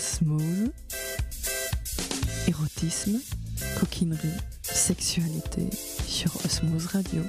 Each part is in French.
Osmose, érotisme, coquinerie, sexualité sur Osmose Radio.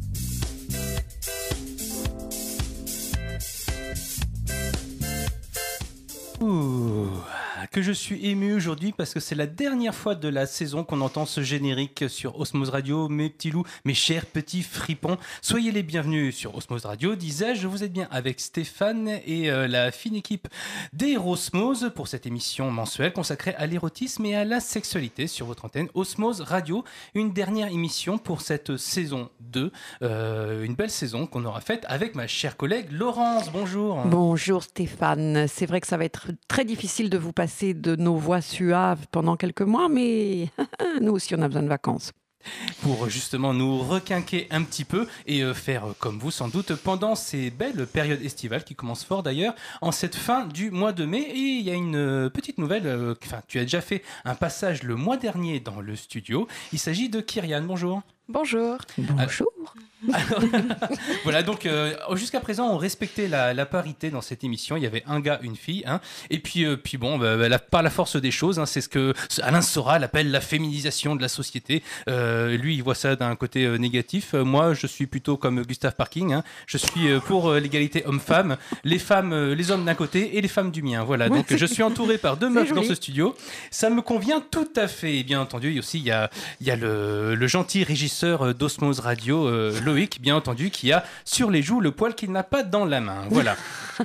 Ouh, que je suis ému aujourd'hui parce que c'est la dernière fois de la saison qu'on entend ce générique sur Osmose Radio. Mes petits loups, mes chers petits fripons, soyez les bienvenus sur Osmose Radio, disais-je. Vous êtes bien avec Stéphane et la fine équipe d'Erosmose pour cette émission mensuelle consacrée à l'érotisme et à la sexualité sur votre antenne Osmose Radio. Une dernière émission pour cette saison 2, une belle saison qu'on aura faite avec ma chère collègue Laurence. Bonjour. Bonjour Stéphane, c'est vrai que ça va être très difficile de vous passer de nos voix suaves pendant quelques mois, mais nous aussi on a besoin de vacances. Pour justement nous requinquer un petit peu et faire comme vous sans doute pendant ces belles périodes estivales qui commencent fort d'ailleurs en cette fin du mois de mai. Et il y a une petite nouvelle, tu as déjà fait un passage le mois dernier dans le studio. Il s'agit de Kyrian, bonjour. Bonjour. Bonjour. Alors, voilà, donc jusqu'à présent on respectait la parité dans cette émission. Il y avait un gars, une fille, hein. Et puis bon, par la force des choses, hein, c'est ce que Alain Soral appelle la féminisation de la société. Lui il voit ça d'un côté négatif. Moi je suis plutôt comme Gustave Parking, hein. Je suis pour l'égalité homme-femme, les hommes d'un côté et les femmes du mien. Voilà, donc je suis entouré par deux meufs dans ce studio. Ça me convient tout à fait. Et bien entendu aussi il y a le gentil régisseur d'Osmose Radio, Loïc, bien entendu, qui a sur les joues le poil qu'il n'a pas dans la main. Voilà.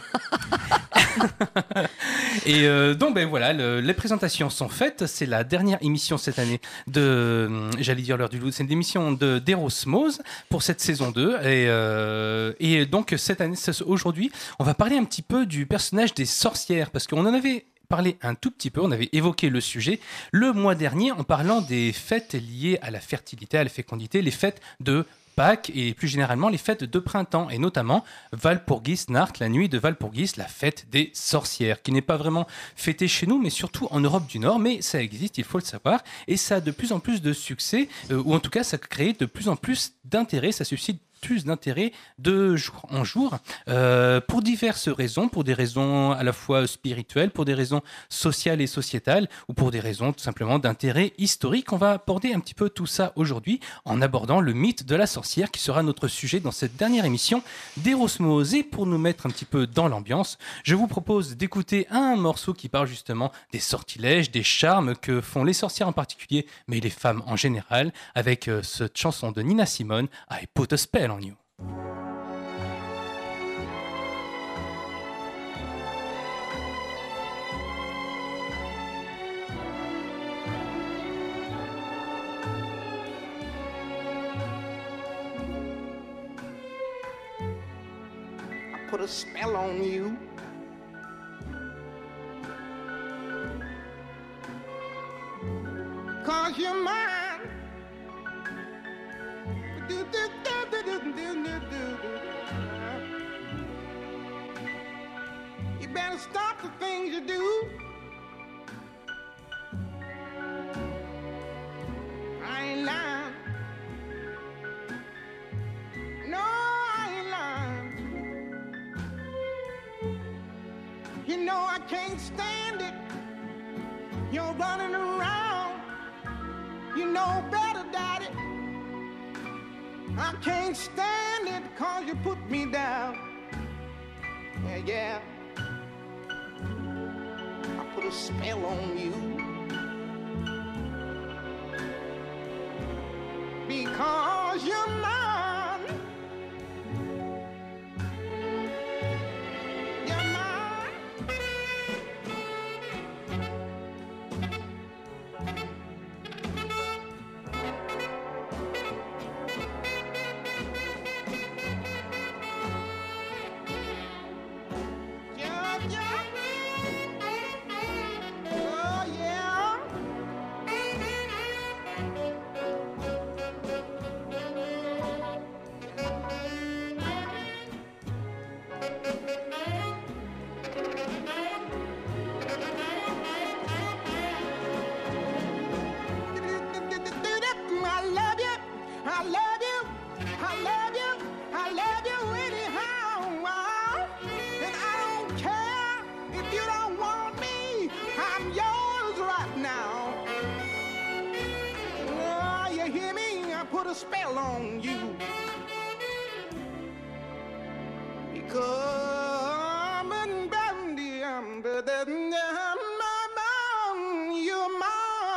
Et donc, ben voilà, les présentations sont faites. C'est la dernière émission cette année j'allais dire l'heure du loup, c'est une émission d'Erosmose pour cette saison 2. Et donc, cette année, aujourd'hui, on va parler un petit peu du personnage des sorcières, parce qu'on en avait parlé un tout petit peu, on avait évoqué le sujet le mois dernier en parlant des fêtes liées à la fertilité, à la fécondité, les fêtes de Pâques et plus généralement les fêtes de printemps et notamment Walpurgisnacht, la nuit de Walpurgis, la fête des sorcières, qui n'est pas vraiment fêtée chez nous mais surtout en Europe du Nord, mais ça existe, il faut le savoir, et ça a de plus en plus de succès, ou en tout cas ça crée de plus en plus d'intérêt, ça suscite plus d'intérêt de jour en jour pour diverses raisons, pour des raisons à la fois spirituelles, pour des raisons sociales et sociétales ou pour des raisons tout simplement d'intérêt historique. On va aborder un petit peu tout ça aujourd'hui en abordant le mythe de la sorcière qui sera notre sujet dans cette dernière émission d'Erosmose. Et pour nous mettre un petit peu dans l'ambiance, je vous propose d'écouter un morceau qui parle justement des sortilèges, des charmes que font les sorcières en particulier, mais les femmes en général, avec cette chanson de Nina Simone, I Put a Spell on You. I put a spell on you. Cause you're mine. You better stop the things you do. I ain't lying. No, I ain't lying. You know I can't stand it. You're running around. You know better, Daddy. I can't stand it 'cause you put me down. Yeah, yeah. I put a spell on you. Because you're mine. You're mine. Yeah, yeah. Oh, yeah. put a spell on you. Come and bend the under the you're mine.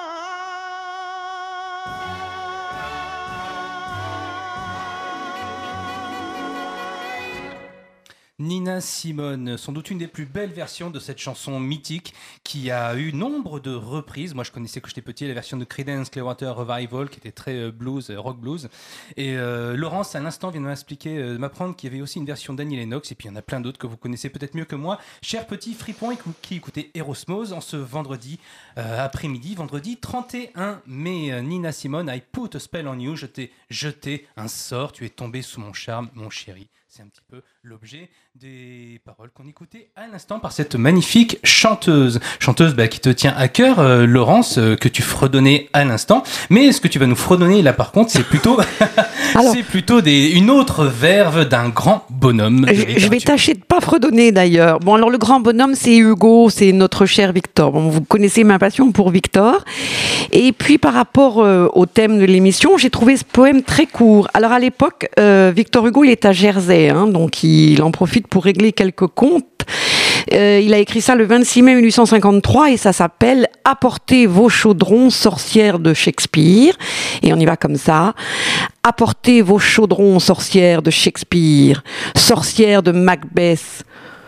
Nina Simone, sans doute une des plus belles versions de cette chanson mythique qui a eu nombre de reprises. Moi, je connaissais quand j'étais petit la version de Creedence Clearwater Revival qui était très blues, rock blues. Et Laurence, à l'instant, vient de m'apprendre qu'il y avait aussi une version d'Annie Lennox. Et puis, il y en a plein d'autres que vous connaissez peut-être mieux que moi. Chers petits fripons qui écoutez Erosmose en ce vendredi après-midi, vendredi 31 mai. Nina Simone, I put a spell on you. Je t'ai jeté un sort. Tu es tombé sous mon charme, mon chéri. C'est un petit peu l'objet des paroles qu'on écoutait à l'instant par cette magnifique chanteuse. Chanteuse qui te tient à cœur, Laurence, que tu fredonnais à l'instant. Mais ce que tu vas nous fredonner là par contre, c'est plutôt, c'est plutôt une autre verve d'un grand bonhomme. Je vais tâcher de pas fredonner d'ailleurs. Bon, alors le grand bonhomme, c'est Hugo, c'est notre cher Victor. Bon, vous connaissez ma passion pour Victor. Et puis par rapport au thème de l'émission, j'ai trouvé ce poème très court. Alors à l'époque, Victor Hugo, il est à Jersey. Donc il en profite pour régler quelques comptes. Il a écrit ça le 26 mai 1853 et ça s'appelle « Apportez vos chaudrons, sorcières de Shakespeare ». Et on y va comme ça. « Apportez vos chaudrons, sorcières de Shakespeare, sorcières de Macbeth. »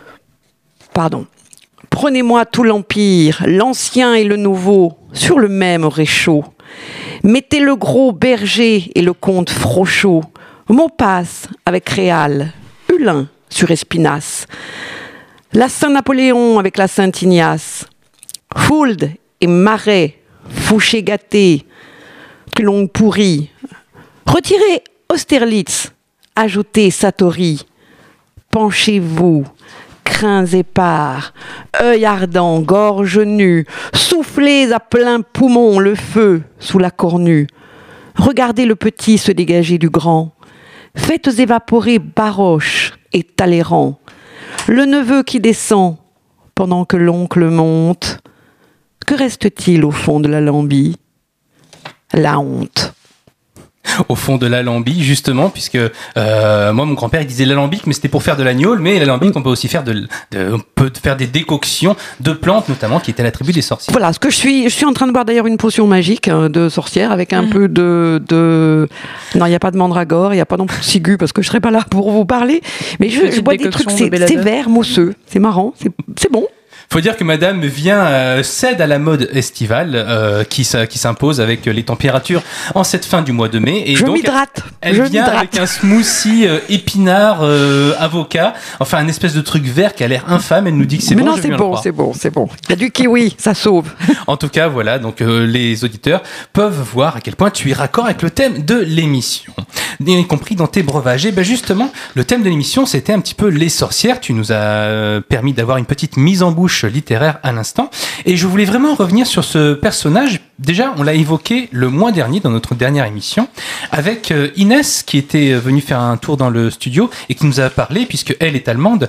Pardon. « Prenez-moi tout l'Empire, l'ancien et le nouveau, sur le même réchaud. Mettez le gros Berger et le comte Frochot. Maupass avec Réal, Hulin sur Espinasse, la Saint-Napoléon avec la Saint-Ignace, Fould et Marais, Fouché-Gâté, Clon pourri, retirez Austerlitz, ajoutez Satori, penchez-vous, crins épars, œil ardent, gorge nue, soufflez à plein poumon le feu sous la cornue, regardez le petit se dégager du grand. Faites évaporer Baroche et Talleyrand, le neveu qui descend pendant que l'oncle monte. Que reste-t-il au fond de l'Alembie ? La honte. Au fond de l'alambic, justement, puisque moi, mon grand-père, il disait l'alambic, mais c'était pour faire de l'agneau, mais l'alambic, on peut aussi faire on peut faire des décoctions de plantes, notamment, qui étaient l'attribut des sorciers. Voilà, je suis en train de boire d'ailleurs une potion magique de sorcière avec un peu de... Non, il n'y a pas de mandragore, il n'y a pas non plus de ciguë, parce que je ne serai pas là pour vous parler, mais je bois des trucs, c'est vert, mousseux, c'est marrant, c'est bon. Faut dire que madame cède à la mode estivale qui s'impose avec les températures en cette fin du mois de mai. Et donc, elle vient avec un smoothie épinard, avocat, enfin un espèce de truc vert qui a l'air infâme. Elle nous dit que c'est bon. Mais non, c'est bon. Il y a du kiwi, ça sauve. En tout cas, voilà, donc les auditeurs peuvent voir à quel point tu es raccord avec le thème de l'émission, y compris dans tes breuvages. Et ben justement, le thème de l'émission, c'était un petit peu les sorcières. Tu nous as permis d'avoir une petite mise en bouche littéraire à l'instant, et je voulais vraiment revenir sur ce personnage. Déjà, on l'a évoqué le mois dernier dans notre dernière émission avec Inès qui était venue faire un tour dans le studio et qui nous a parlé, puisque elle est allemande,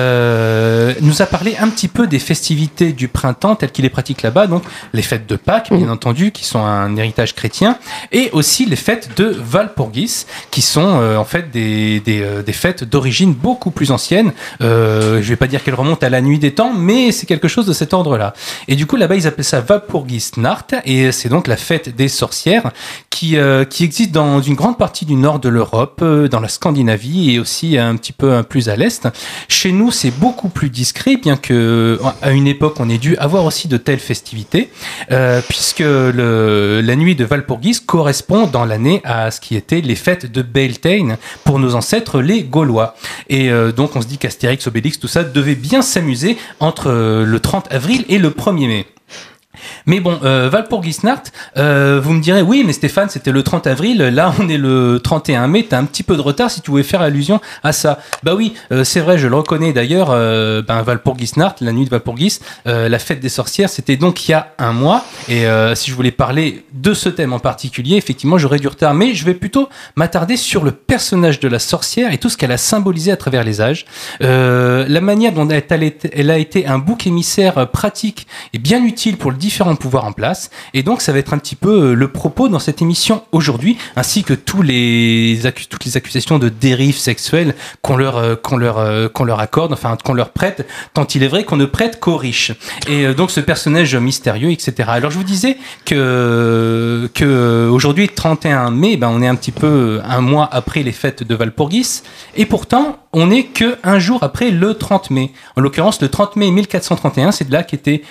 nous a parlé un petit peu des festivités du printemps telles qu'il les pratique là-bas, donc les fêtes de Pâques, bien entendu, qui sont un héritage chrétien, et aussi les fêtes de Walpurgis, qui sont en fait des fêtes d'origine beaucoup plus ancienne. Je vais pas dire qu'elles remontent à la nuit des temps, mais c'est quelque chose de cet ordre-là. Et du coup, là-bas, ils appellent ça Walpurgisnacht, et c'est donc la fête des sorcières qui existe dans une grande partie du nord de l'Europe, dans la Scandinavie, et aussi un petit peu plus à l'est. Chez nous, c'est beaucoup plus discret, bien que à une époque, on ait dû avoir aussi de telles festivités, puisque la nuit de Walpurgis correspond dans l'année à ce qui était les fêtes de Beltane pour nos ancêtres les Gaulois. Et donc, on se dit qu'Astérix, Obélix, tout ça devait bien s'amuser entre le 30 avril et le 1er mai. Mais bon, Walpurgisnacht, vous me direz, oui, mais Stéphane, c'était le 30 avril, là on est le 31 mai, t'as un petit peu de retard si tu voulais faire allusion à ça. Bah oui, c'est vrai, je le reconnais d'ailleurs, Walpurgisnacht, la nuit de Walpurgis, la fête des sorcières, c'était donc il y a un mois, et si je voulais parler de ce thème en particulier, effectivement, j'aurais du retard, mais je vais plutôt m'attarder sur le personnage de la sorcière et tout ce qu'elle a symbolisé à travers les âges, la manière dont elle a été un bouc émissaire pratique et bien utile pour le différents pouvoirs en place. Et donc, ça va être un petit peu le propos dans cette émission aujourd'hui, ainsi que toutes les accusations de dérive sexuelle qu'on leur accorde, enfin qu'on leur prête, tant il est vrai qu'on ne prête qu'aux riches. Et donc, ce personnage mystérieux, etc. Alors, je vous disais que aujourd'hui, 31 mai, on est un petit peu un mois après les fêtes de Walpurgis, et pourtant, on n'est que un jour après le 30 mai. En l'occurrence, le 30 mai 1431, c'est de là qu'était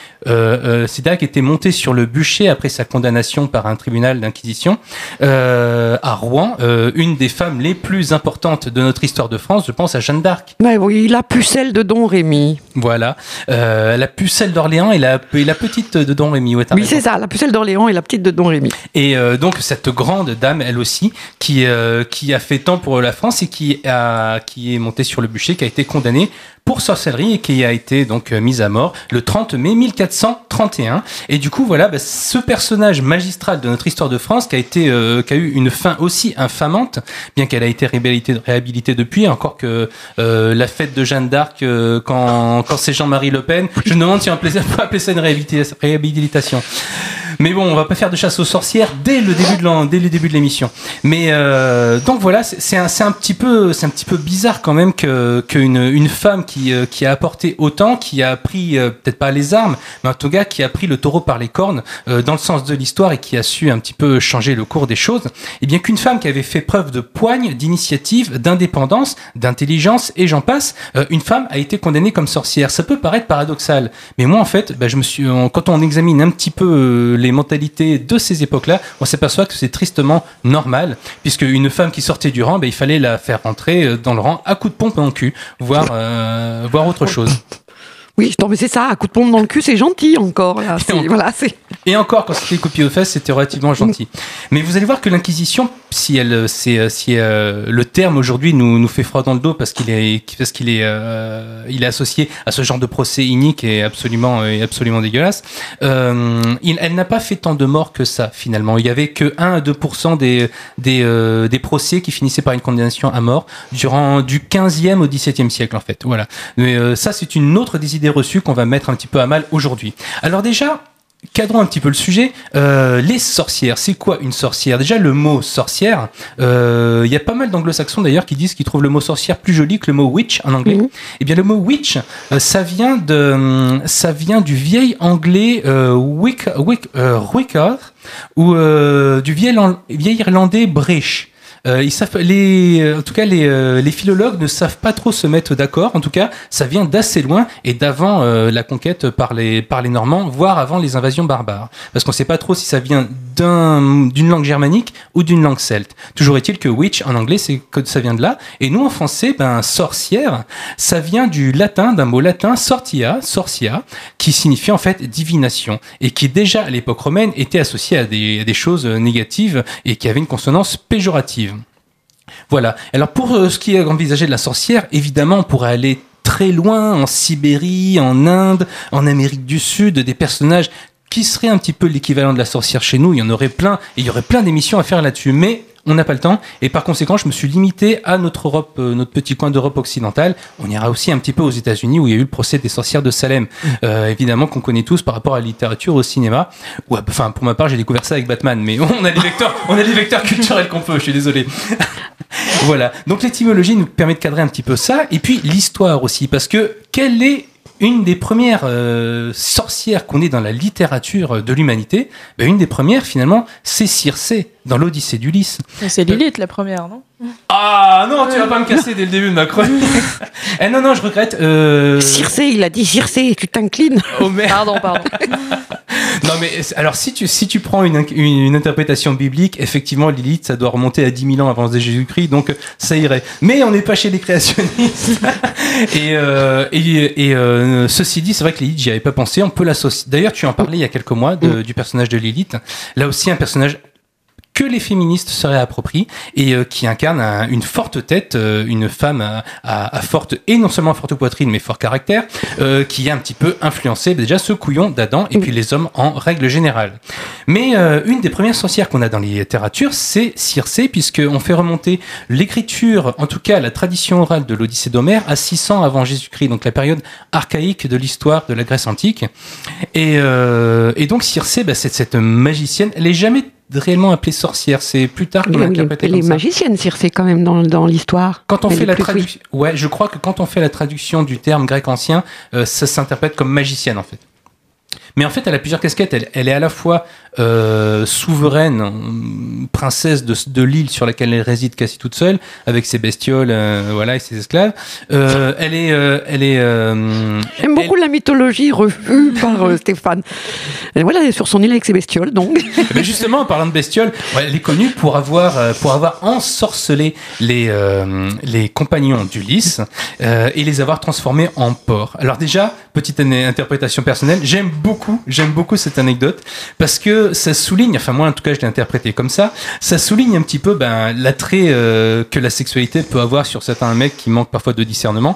monté sur le bûcher après sa condamnation par un tribunal d'inquisition à Rouen, une des femmes les plus importantes de notre histoire de France. Je pense à Jeanne d'Arc. Ouais, oui, la pucelle de Don Rémy. Voilà, la pucelle d'Orléans et la petite de Don Rémy. Ouais, oui, c'est ça, la pucelle d'Orléans et la petite de Don Rémy. Et donc cette grande dame, elle aussi, qui a fait tant pour la France et qui est montée sur le bûcher, qui a été condamnée pour sorcellerie et qui a été donc mise à mort le 30 mai 1431. Et du coup, voilà, ce personnage magistral de notre histoire de France qui a eu une fin aussi infamante, bien qu'elle a été réhabilitée depuis, encore que la fête de Jeanne d'Arc, quand c'est Jean-Marie Le Pen, je me demande si on peut appeler ça une réhabilitation. Mais bon, on va pas faire de chasse aux sorcières dès le début de l'émission. Mais donc voilà, c'est un petit peu bizarre quand même qu'une femme qui a apporté autant, qui a pris peut-être pas les armes, mais en tout cas qui a pris le taureau par les cornes dans le sens de l'histoire et qui a su un petit peu changer le cours des choses, et bien qu'une femme qui avait fait preuve de poigne, d'initiative, d'indépendance, d'intelligence et j'en passe, une femme a été condamnée comme sorcière. Ça peut paraître paradoxal, mais moi en fait, quand on examine un petit peu les mentalités de ces époques-là, on s'aperçoit que c'est tristement normal, puisque une femme qui sortait du rang, il fallait la faire rentrer dans le rang à coups de pompe dans le cul, voire autre chose. Oui, non mais c'est ça, à coup de pompe dans le cul, c'est gentil encore. Là. Et encore, quand c'était copié aux fesses, c'était relativement gentil. Mais vous allez voir que l'Inquisition, si le terme aujourd'hui nous fait froid dans le dos parce qu'il est associé à ce genre de procès inique et absolument dégueulasse, elle n'a pas fait tant de morts que ça finalement. Il y avait que 1 à 2% des procès qui finissaient par une condamnation à mort durant du 15e au 17e siècle en fait. Voilà. Mais ça, c'est une autre des idées reçues qu'on va mettre un petit peu à mal aujourd'hui. Alors déjà, cadrons un petit peu le sujet. Les sorcières, c'est quoi une sorcière ? Déjà, le mot sorcière, il y a pas mal d'anglo-saxons d'ailleurs qui disent qu'ils trouvent le mot sorcière plus joli que le mot witch en anglais. Mmh. Eh bien, le mot witch, ça vient du vieil anglais wicker ou du vieil irlandais breach. En tout cas, les philologues ne savent pas trop se mettre d'accord. En tout cas, ça vient d'assez loin et d'avant la conquête par les Normands, voire avant les invasions barbares. Parce qu'on ne sait pas trop si ça vient d'une langue germanique ou d'une langue celte. Toujours est-il que witch en anglais, ça vient de là. Et nous en français, sorcière, ça vient du latin, d'un mot latin sortia, qui signifie en fait divination et qui déjà à l'époque romaine était associé à des choses négatives et qui avait une consonance péjorative. Voilà. Alors pour ce qui est envisagé de la sorcière, évidemment, on pourrait aller très loin en Sibérie, en Inde, en Amérique du Sud, des personnages qui seraient un petit peu l'équivalent de la sorcière chez nous. Il y en aurait plein, et il y aurait plein d'émissions à faire là-dessus. Mais on n'a pas le temps, et par conséquent, je me suis limité à notre Europe, notre petit coin d'Europe occidentale. On ira aussi un petit peu aux États-Unis où il y a eu le procès des sorcières de Salem, évidemment qu'on connaît tous par rapport à la littérature, au cinéma. Enfin, pour ma part, j'ai découvert ça avec Batman, mais on a les vecteurs culturels qu'on peut. Je suis désolé. Voilà. Donc l'étymologie nous permet de cadrer un petit peu ça, et puis l'histoire aussi, parce que quelle est une des premières sorcières qu'on ait dans la littérature de l'humanité? Une des premières, finalement, c'est Circé, dans l'Odyssée d'Ulysse. C'est Lilith, la première, non? Ah non, tu vas pas me casser dès le début de ma chronique. Non, je regrette. Circé, il a dit Circé, tu t'inclines. Oh merde. Pardon. Non mais alors si tu prends une interprétation biblique, effectivement Lilith ça doit remonter à 10 000 ans avant Jésus-Christ, donc ça irait. Mais on n'est pas chez les créationnistes. et ceci dit, c'est vrai que Lilith, j'y avais pas pensé. On peut l'associer. D'ailleurs, tu en parlais il y a quelques mois du personnage de Lilith. Là aussi un personnage que les féministes se réapproprient et qui incarne une forte tête, une femme à forte, et non seulement forte poitrine, mais fort caractère, qui a un petit peu influencé déjà ce couillon d'Adam et puis les hommes en règle générale. Mais une des premières sorcières qu'on a dans les littératures, c'est Circé, puisqu'on fait remonter l'écriture, en tout cas la tradition orale de l'Odyssée d'Homère, à 600 avant Jésus-Christ, donc la période archaïque de l'histoire de la Grèce antique. Et donc Circé, c'est cette magicienne, elle n'est jamais réellement appelée sorcière, c'est plus tard qu'on l'a interprété comme ça. Elle est magicienne, Circé, quand même, dans l'histoire. Quand on fait la traduction, ouais, je crois que quand on fait la traduction du terme grec ancien, ça s'interprète comme magicienne, en fait. Mais en fait, elle a plusieurs casquettes. Elle est à la fois souveraine, princesse de l'île sur laquelle elle réside quasi toute seule, avec ses bestioles, voilà, et ses esclaves. Elle est. J'aime beaucoup la mythologie revue par Stéphane. Et voilà, elle est sur son île avec ses bestioles, donc. Mais justement, en parlant de bestioles, elle est connue pour avoir ensorcelé les compagnons d'Ulysse et les avoir transformés en porcs. Alors déjà, petite interprétation personnelle, j'aime beaucoup cette anecdote parce que ça souligne, enfin moi en tout cas je l'ai interprété comme ça souligne un petit peu l'attrait que la sexualité peut avoir sur certains mecs qui manquent parfois de discernement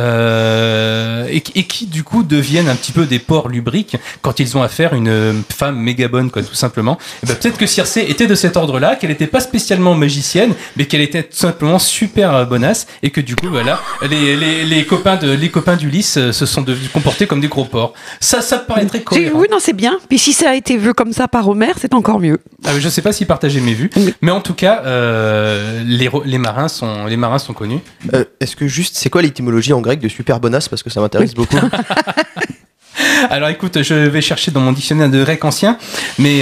et qui du coup deviennent un petit peu des porcs lubriques quand ils ont affaire à une femme méga bonne, quoi, tout simplement. Et peut-être que Circé était de cet ordre-là, qu'elle n'était pas spécialement magicienne, mais qu'elle était tout simplement super bonasse et que du coup voilà, les copains d'Ulysse se sont comportés comme des gros porcs. Ça me paraîtrait cohérent. Oui, non, c'est bien. Puis si ça a été vu comme ça par Homère, c'est encore mieux. Je sais pas s'il partageait mes vues, mais en tout cas, les marins sont connus. Est-ce que c'est quoi l'étymologie en grec de super bonasse, parce que ça m'intéresse beaucoup. Alors écoute, je vais chercher dans mon dictionnaire de grec ancien, mais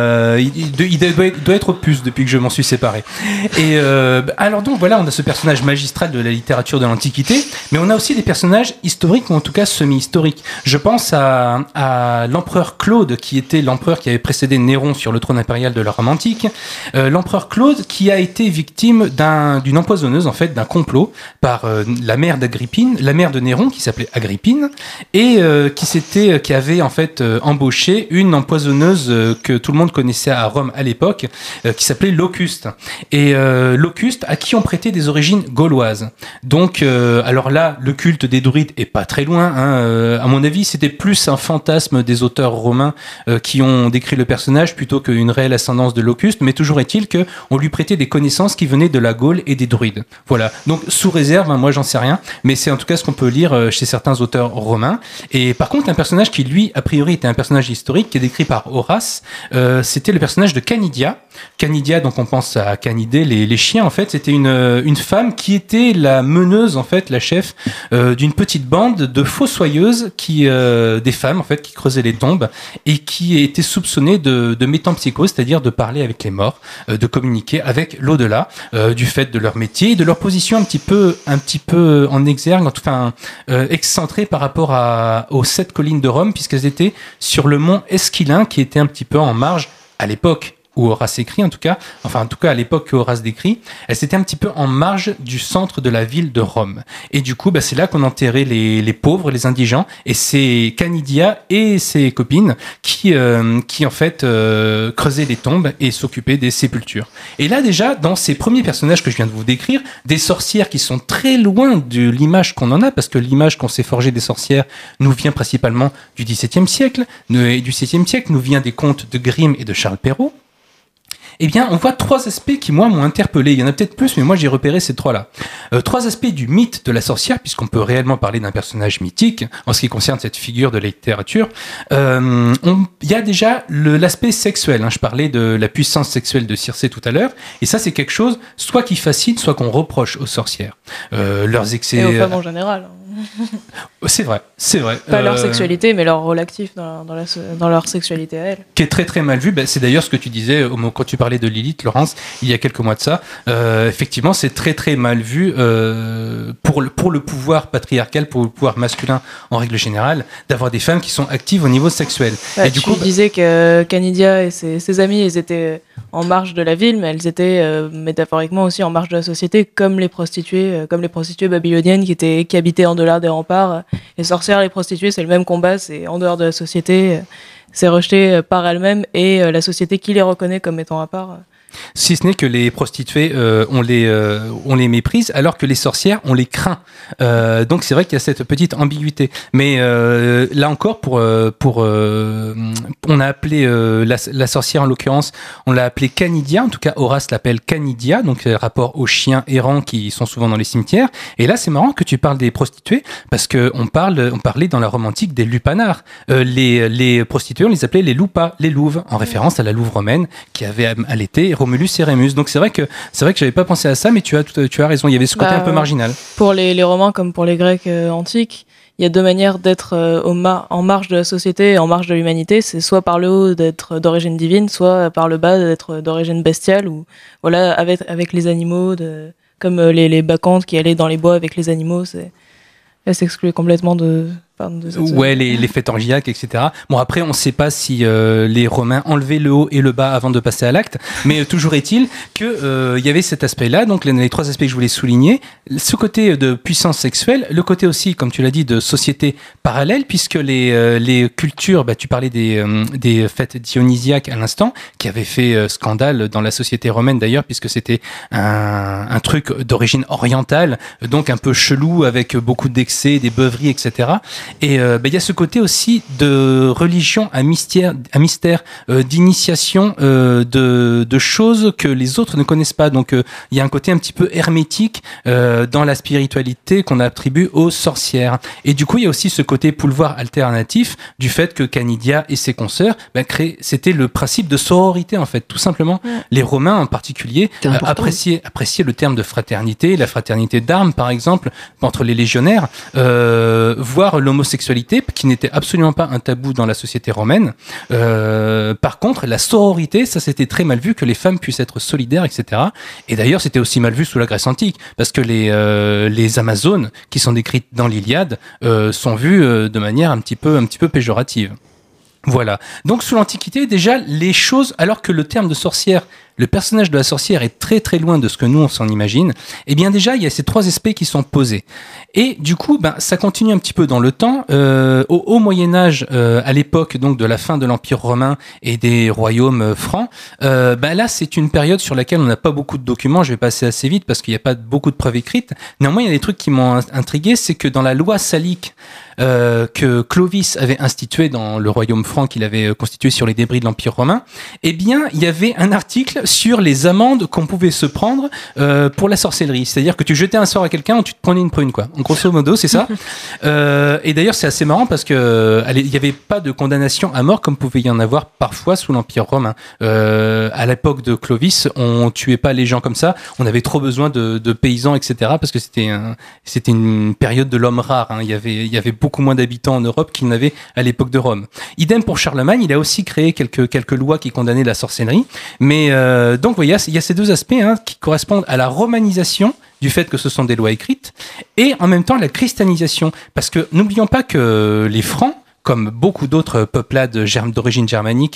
il doit être opus depuis que je m'en suis séparé. Et alors donc voilà, on a ce personnage magistral de la littérature de l'Antiquité, mais on a aussi des personnages historiques, ou en tout cas semi-historiques. Je pense à l'empereur Claude, qui était l'empereur qui avait précédé Néron sur le trône impérial de la Rome antique. L'empereur Claude qui a été victime d'une empoisonneuse, en fait, d'un complot par la mère d'Agrippine, la mère de Néron, qui s'appelait Agrippine, et qui avait en fait embauché une empoisonneuse que tout le monde connaissait à Rome à l'époque, qui s'appelait Locuste. Et Locuste, à qui on prêtait des origines gauloises. Donc, alors là, le culte des druides est pas très loin. À mon avis, c'était plus un fantasme des auteurs romains qui ont décrit le personnage plutôt qu'une réelle ascendance de Locuste. Mais toujours est-il que on lui prêtait des connaissances qui venaient de la Gaule et des druides. Voilà. Donc, sous réserve, moi j'en sais rien, mais c'est en tout cas ce qu'on peut lire chez certains auteurs romains. Et par contre, un personnage qui, lui, a priori, était un personnage historique, qui est décrit par Horace, c'était le personnage de Canidia. Canidia, donc on pense à Canidés, les chiens, en fait, c'était une femme qui était la meneuse, en fait, la chef d'une petite bande de fossoyeuses, des femmes, en fait, qui creusaient les tombes et qui étaient soupçonnées de métempsychose, c'est-à-dire de parler avec les morts, de communiquer avec l'au-delà, du fait de leur métier, de leur position un petit peu en exergue, enfin, excentrée par rapport aux 7 collines de Rome, puisqu'elles étaient sur le mont Esquilin, qui était un petit peu en marge à l'époque où Horace écrit, en tout cas à l'époque que Horace décrit, elles étaient un petit peu en marge du centre de la ville de Rome. Et du coup, c'est là qu'on enterrait les pauvres, les indigents, et c'est Canidia et ses copines qui en fait creusaient les tombes et s'occupaient des sépultures. Et là déjà, dans ces premiers personnages que je viens de vous décrire, des sorcières qui sont très loin de l'image qu'on en a, parce que l'image qu'on s'est forgée des sorcières nous vient principalement du XVIIe siècle, et du XVIe siècle nous vient des contes de Grimm et de Charles Perrault. Eh bien, on voit 3 aspects qui, moi, m'ont interpellé. Il y en a peut-être plus, mais moi, j'ai repéré ces 3-là. 3 aspects du mythe de la sorcière, puisqu'on peut réellement parler d'un personnage mythique, en ce qui concerne cette figure de la littérature. Il y a déjà l'aspect sexuel. Je parlais de la puissance sexuelle de Circé tout à l'heure, et ça, c'est quelque chose, soit qui fascine, soit qu'on reproche aux sorcières. Leurs excès... Et aux femmes en général. C'est vrai. Pas leur sexualité, mais leur rôle actif dans leur sexualité à elles. Qui est très très mal vu. C'est d'ailleurs ce que tu disais quand tu parlais de Lilith, Laurence, il y a quelques mois de ça. Effectivement, c'est très très mal vu pour le pouvoir patriarcal, pour le pouvoir masculin en règle générale, d'avoir des femmes qui sont actives au niveau sexuel. Et du coup, disais que Canidia et ses amis, ils étaient en marge de la ville, mais elles étaient métaphoriquement aussi en marge de la société, comme les prostituées babyloniennes qui habitaient en dehors des remparts. Les sorcières, les prostituées, c'est le même combat, c'est en dehors de la société, c'est rejeté par elles-mêmes et la société qui les reconnaît comme étant à part Si ce n'est que les prostituées, on les méprise, alors que les sorcières, on les craint. Donc c'est vrai qu'il y a cette petite ambiguïté. Mais là encore, on a appelé la sorcière en l'occurrence, on l'a appelée Canidia. En tout cas, Horace l'appelle Canidia, donc rapport aux chiens errants qui sont souvent dans les cimetières. Et là, c'est marrant que tu parles des prostituées, parce que on parlait dans la Rome antique des lupanars. Les prostituées, on les appelait les lupas, les louves, en référence à la louve romaine qui avait allaité Romulus et Rémus. Donc c'est vrai que j'avais pas pensé à ça, mais tu as raison. Il y avait ce côté un peu marginal. Pour les Romains comme pour les Grecs antiques, il y a deux manières d'être en marge de la société, en marge de l'humanité. C'est soit par le haut d'être d'origine divine, soit par le bas d'être d'origine bestiale, ou voilà avec les animaux, comme les bacchantes qui allaient dans les bois avec les animaux. Elles s'excluaient complètement de Ouais, les fêtes orgiaques, etc. Bon, après, on ne sait pas si les Romains enlevaient le haut et le bas avant de passer à l'acte, mais toujours est-il que y avait cet aspect-là, donc les trois aspects que je voulais souligner, ce côté de puissance sexuelle, le côté aussi, comme tu l'as dit, de société parallèle, puisque les cultures, tu parlais des fêtes dionysiaques à l'instant, qui avaient fait scandale dans la société romaine d'ailleurs, puisque c'était un truc d'origine orientale, donc un peu chelou, avec beaucoup d'excès, des beuveries, etc. Et y a ce côté aussi de religion à mystère, d'initiation de choses que les autres ne connaissent pas. Donc il y a un côté un petit peu hermétique dans la spiritualité qu'on attribue aux sorcières. Et du coup, il y a aussi ce côté pouvoir alternatif du fait que Canidia et ses consoeurs c'était le principe de sororité en fait, tout simplement. Ouais. Les Romains en particulier appréciaient le terme de fraternité, la fraternité d'armes par exemple entre les légionnaires, voire l'homosexualité qui n'était absolument pas un tabou dans la société romaine. Par contre, la sororité, ça c'était très mal vu que les femmes puissent être solidaires, etc. Et d'ailleurs, c'était aussi mal vu sous la Grèce antique parce que les Amazones qui sont décrites dans l'Iliade sont vues de manière un petit peu péjorative. Voilà. Donc sous l'Antiquité, déjà les choses, alors que le terme de sorcière, le personnage de la sorcière est très très loin de ce que nous on s'en imagine, eh bien déjà il y a ces trois aspects qui sont posés. Et du coup, ça continue un petit peu dans le temps. Au Haut Moyen-Âge, à l'époque donc de la fin de l'Empire romain et des royaumes francs, là c'est une période sur laquelle on n'a pas beaucoup de documents. Je vais passer assez vite parce qu'il n'y a pas beaucoup de preuves écrites. Néanmoins, il y a des trucs qui m'ont intrigué, c'est que dans la loi salique que Clovis avait instituée dans le royaume franc qu'il avait constitué sur les débris de l'Empire romain, eh bien il y avait un article sur les amendes qu'on pouvait se prendre pour la sorcellerie. C'est-à-dire que tu jetais un sort à quelqu'un ou tu te prenais une prune, quoi. En grosso modo, c'est ça. Et d'ailleurs, c'est assez marrant parce que il n'y avait pas de condamnation à mort comme pouvait y en avoir parfois sous l'Empire romain. À l'époque de Clovis, on tuait pas les gens comme ça. On avait trop besoin de paysans, etc. Parce que c'était une période de l'homme rare. Hein. Il y avait beaucoup moins d'habitants en Europe qu'il n'avait à l'époque de Rome. Idem pour Charlemagne. Il a aussi créé quelques lois qui condamnaient la sorcellerie. Mais donc, il y a ces deux aspects qui correspondent à la romanisation du fait que ce sont des lois écrites et en même temps la christianisation. Parce que n'oublions pas que les Francs, comme beaucoup d'autres peuplades d'origine germanique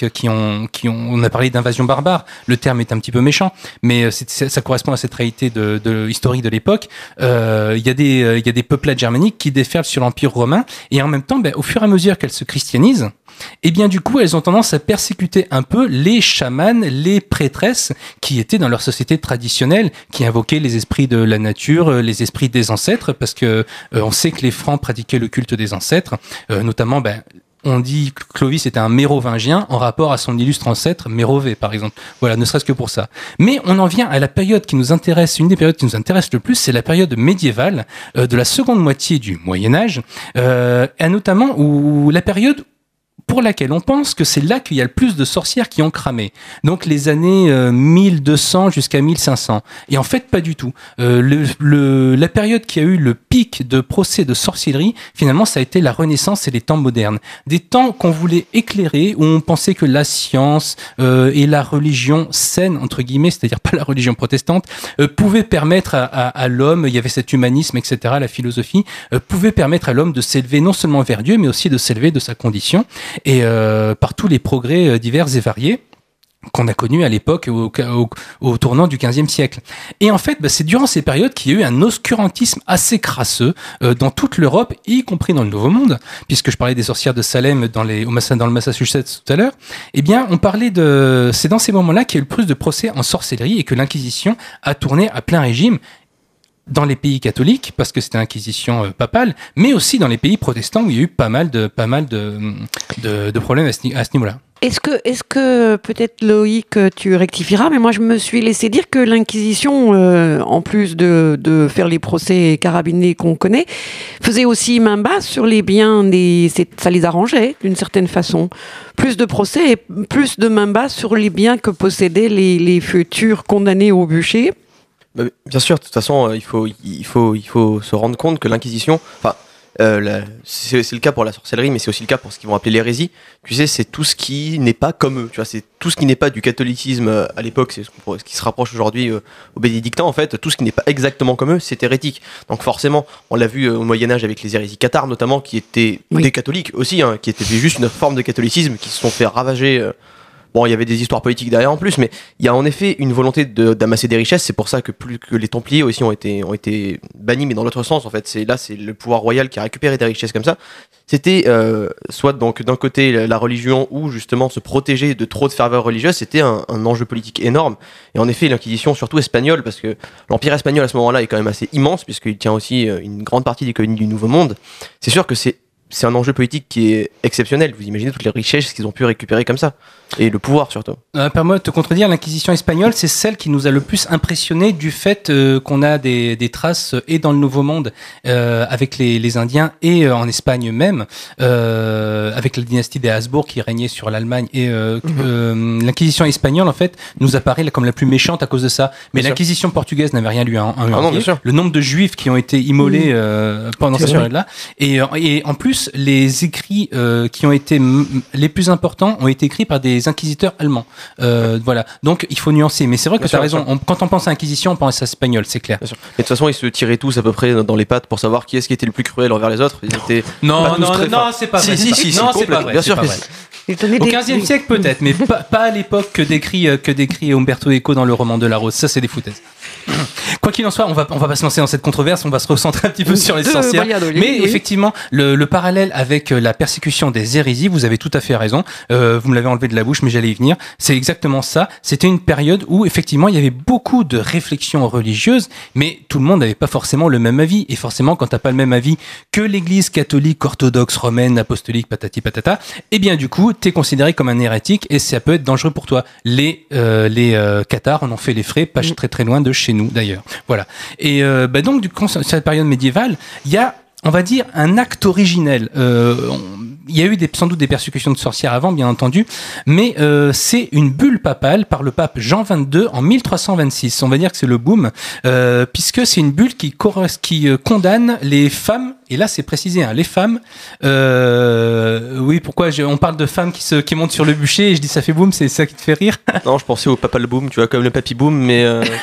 on a parlé d'invasion barbare, le terme est un petit peu méchant, mais ça correspond à cette réalité historique de l'époque. Il y a des peuplades germaniques qui déferlent sur l'Empire romain et en même temps, au fur et à mesure qu'elles se christianisent, et bien du coup, elles ont tendance à persécuter un peu les chamanes, les prêtresses qui étaient dans leur société traditionnelle, qui invoquaient les esprits de la nature, les esprits des ancêtres, parce que on sait que les Francs pratiquaient le culte des ancêtres, notamment on dit que Clovis était un mérovingien en rapport à son illustre ancêtre Mérové, par exemple. Voilà, ne serait-ce que pour ça. Mais on en vient à la période qui nous intéresse, une des périodes qui nous intéresse le plus, c'est la période médiévale de la seconde moitié du Moyen-Âge, et notamment la période pour laquelle on pense que c'est là qu'il y a le plus de sorcières qui ont cramé. Donc les années 1200 jusqu'à 1500. Et en fait, pas du tout. La période qui a eu le pic de procès de sorcellerie, finalement, ça a été la Renaissance et les temps modernes. Des temps qu'on voulait éclairer, où on pensait que la science et la religion saine, entre guillemets, c'est-à-dire pas la religion protestante, pouvaient permettre à l'homme, il y avait cet humanisme, etc., la philosophie, pouvait permettre à l'homme de s'élever non seulement vers Dieu, mais aussi de s'élever de sa condition. Et par tous les progrès divers et variés qu'on a connu à l'époque au tournant du XVe siècle. Et en fait, c'est durant ces périodes qu'il y a eu un obscurantisme assez crasseux dans toute l'Europe, y compris dans le Nouveau Monde, puisque je parlais des sorcières de Salem dans le Massachusetts tout à l'heure. Eh bien, c'est dans ces moments-là qu'il y a eu le plus de procès en sorcellerie et que l'Inquisition a tourné à plein régime dans les pays catholiques, parce que c'était l'inquisition papale, mais aussi dans les pays protestants où il y a eu pas mal de problèmes à ce niveau-là. Est-ce que peut-être Loïc, tu rectifieras, mais moi je me suis laissé dire que l'Inquisition, en plus de faire les procès carabinés qu'on connaît, faisait aussi main basse sur les biens ça les arrangeait d'une certaine façon. Plus de procès et plus de main basse sur les biens que possédaient les futurs condamnés au bûcher. Bien sûr, de toute façon, il faut se rendre compte que l'Inquisition, c'est le cas pour la sorcellerie, mais c'est aussi le cas pour ce qu'ils vont appeler l'hérésie. Tu sais, c'est tout ce qui n'est pas comme eux. Tu vois, c'est tout ce qui n'est pas du catholicisme à l'époque, c'est ce qui se rapproche aujourd'hui aux bénédictins. En fait, tout ce qui n'est pas exactement comme eux, c'est hérétique. Donc forcément, on l'a vu au Moyen-Âge avec les hérésies cathares notamment, qui étaient des catholiques aussi, qui étaient juste une forme de catholicisme, qui se sont fait ravager. Bon, il y avait des histoires politiques derrière en plus, mais il y a en effet une volonté d'amasser des richesses. C'est pour ça que les Templiers aussi ont été bannis, mais dans l'autre sens, en fait. C'est le pouvoir royal qui a récupéré des richesses comme ça. C'était soit donc d'un côté la religion, ou justement se protéger de trop de ferveur religieuse, c'était un enjeu politique énorme. Et en effet, l'Inquisition, surtout espagnole, parce que l'Empire espagnol à ce moment-là est quand même assez immense, puisqu'il tient aussi une grande partie des colonies du Nouveau Monde. C'est sûr que c'est un enjeu politique qui est exceptionnel. Vous imaginez toutes les richesses qu'ils ont pu récupérer comme ça. Et le pouvoir surtout. Permets de te contredire, l'Inquisition espagnole, c'est celle qui nous a le plus impressionné du fait qu'on a des traces et dans le Nouveau Monde avec les Indiens et en Espagne même, avec la dynastie des Habsbourg qui régnait sur l'Allemagne. Et l'Inquisition espagnole, en fait, nous apparaît comme la plus méchante à cause de ça. Mais l'Inquisition portugaise n'avait rien lui le nombre de Juifs qui ont été immolés pendant cette période-là. Et en plus, les écrits qui ont été les plus importants ont été écrits par des inquisiteurs allemands. Voilà. Donc, il faut nuancer. Mais c'est vrai que tu as raison. Quand on pense à Inquisition, on pense à espagnol, c'est clair. Bien sûr. Mais de toute façon, ils se tiraient tous à peu près dans les pattes pour savoir qui est-ce qui était le plus cruel envers les autres. Ils étaient non, c'est pas vrai. Si, non, c'est pas vrai. Bien sûr. Au XVe siècle, peut-être, mais pas à l'époque que décrit Umberto Eco dans le roman de la Rose. Ça, c'est des foutaises. Quoi qu'il en soit, on va pas se lancer dans cette controverse, on va se recentrer un petit peu sur les sorcières. Mais effectivement, le parallèle avec la persécution des hérésies, vous avez tout à fait raison. Vous me l'avez enlevé de la bouche, mais j'allais y venir. C'est exactement ça. C'était une période où effectivement il y avait beaucoup de réflexions religieuses, mais tout le monde n'avait pas forcément le même avis. Et forcément, quand t'as pas le même avis que l'Église catholique, orthodoxe, romaine, apostolique, patati patata, eh bien du coup, t'es considéré comme un hérétique et ça peut être dangereux pour toi. Les cathares en ont fait les frais, pas très très loin de chez nous d'ailleurs. Voilà. Et donc du coup, sur cette période médiévale, il y a, on va dire, un acte originel. Il y a eu sans doute des persécutions de sorcières avant, bien entendu, mais c'est une bulle papale par le pape Jean XXII en 1326. On va dire que c'est le boom, puisque c'est une bulle qui condamne les femmes, et là c'est précisé, les femmes. Oui, pourquoi on parle de femmes qui montent sur le bûcher et je dis ça fait boom, c'est ça qui te fait rire? Non, je pensais au papal boom, tu vois, comme le papy boom, mais...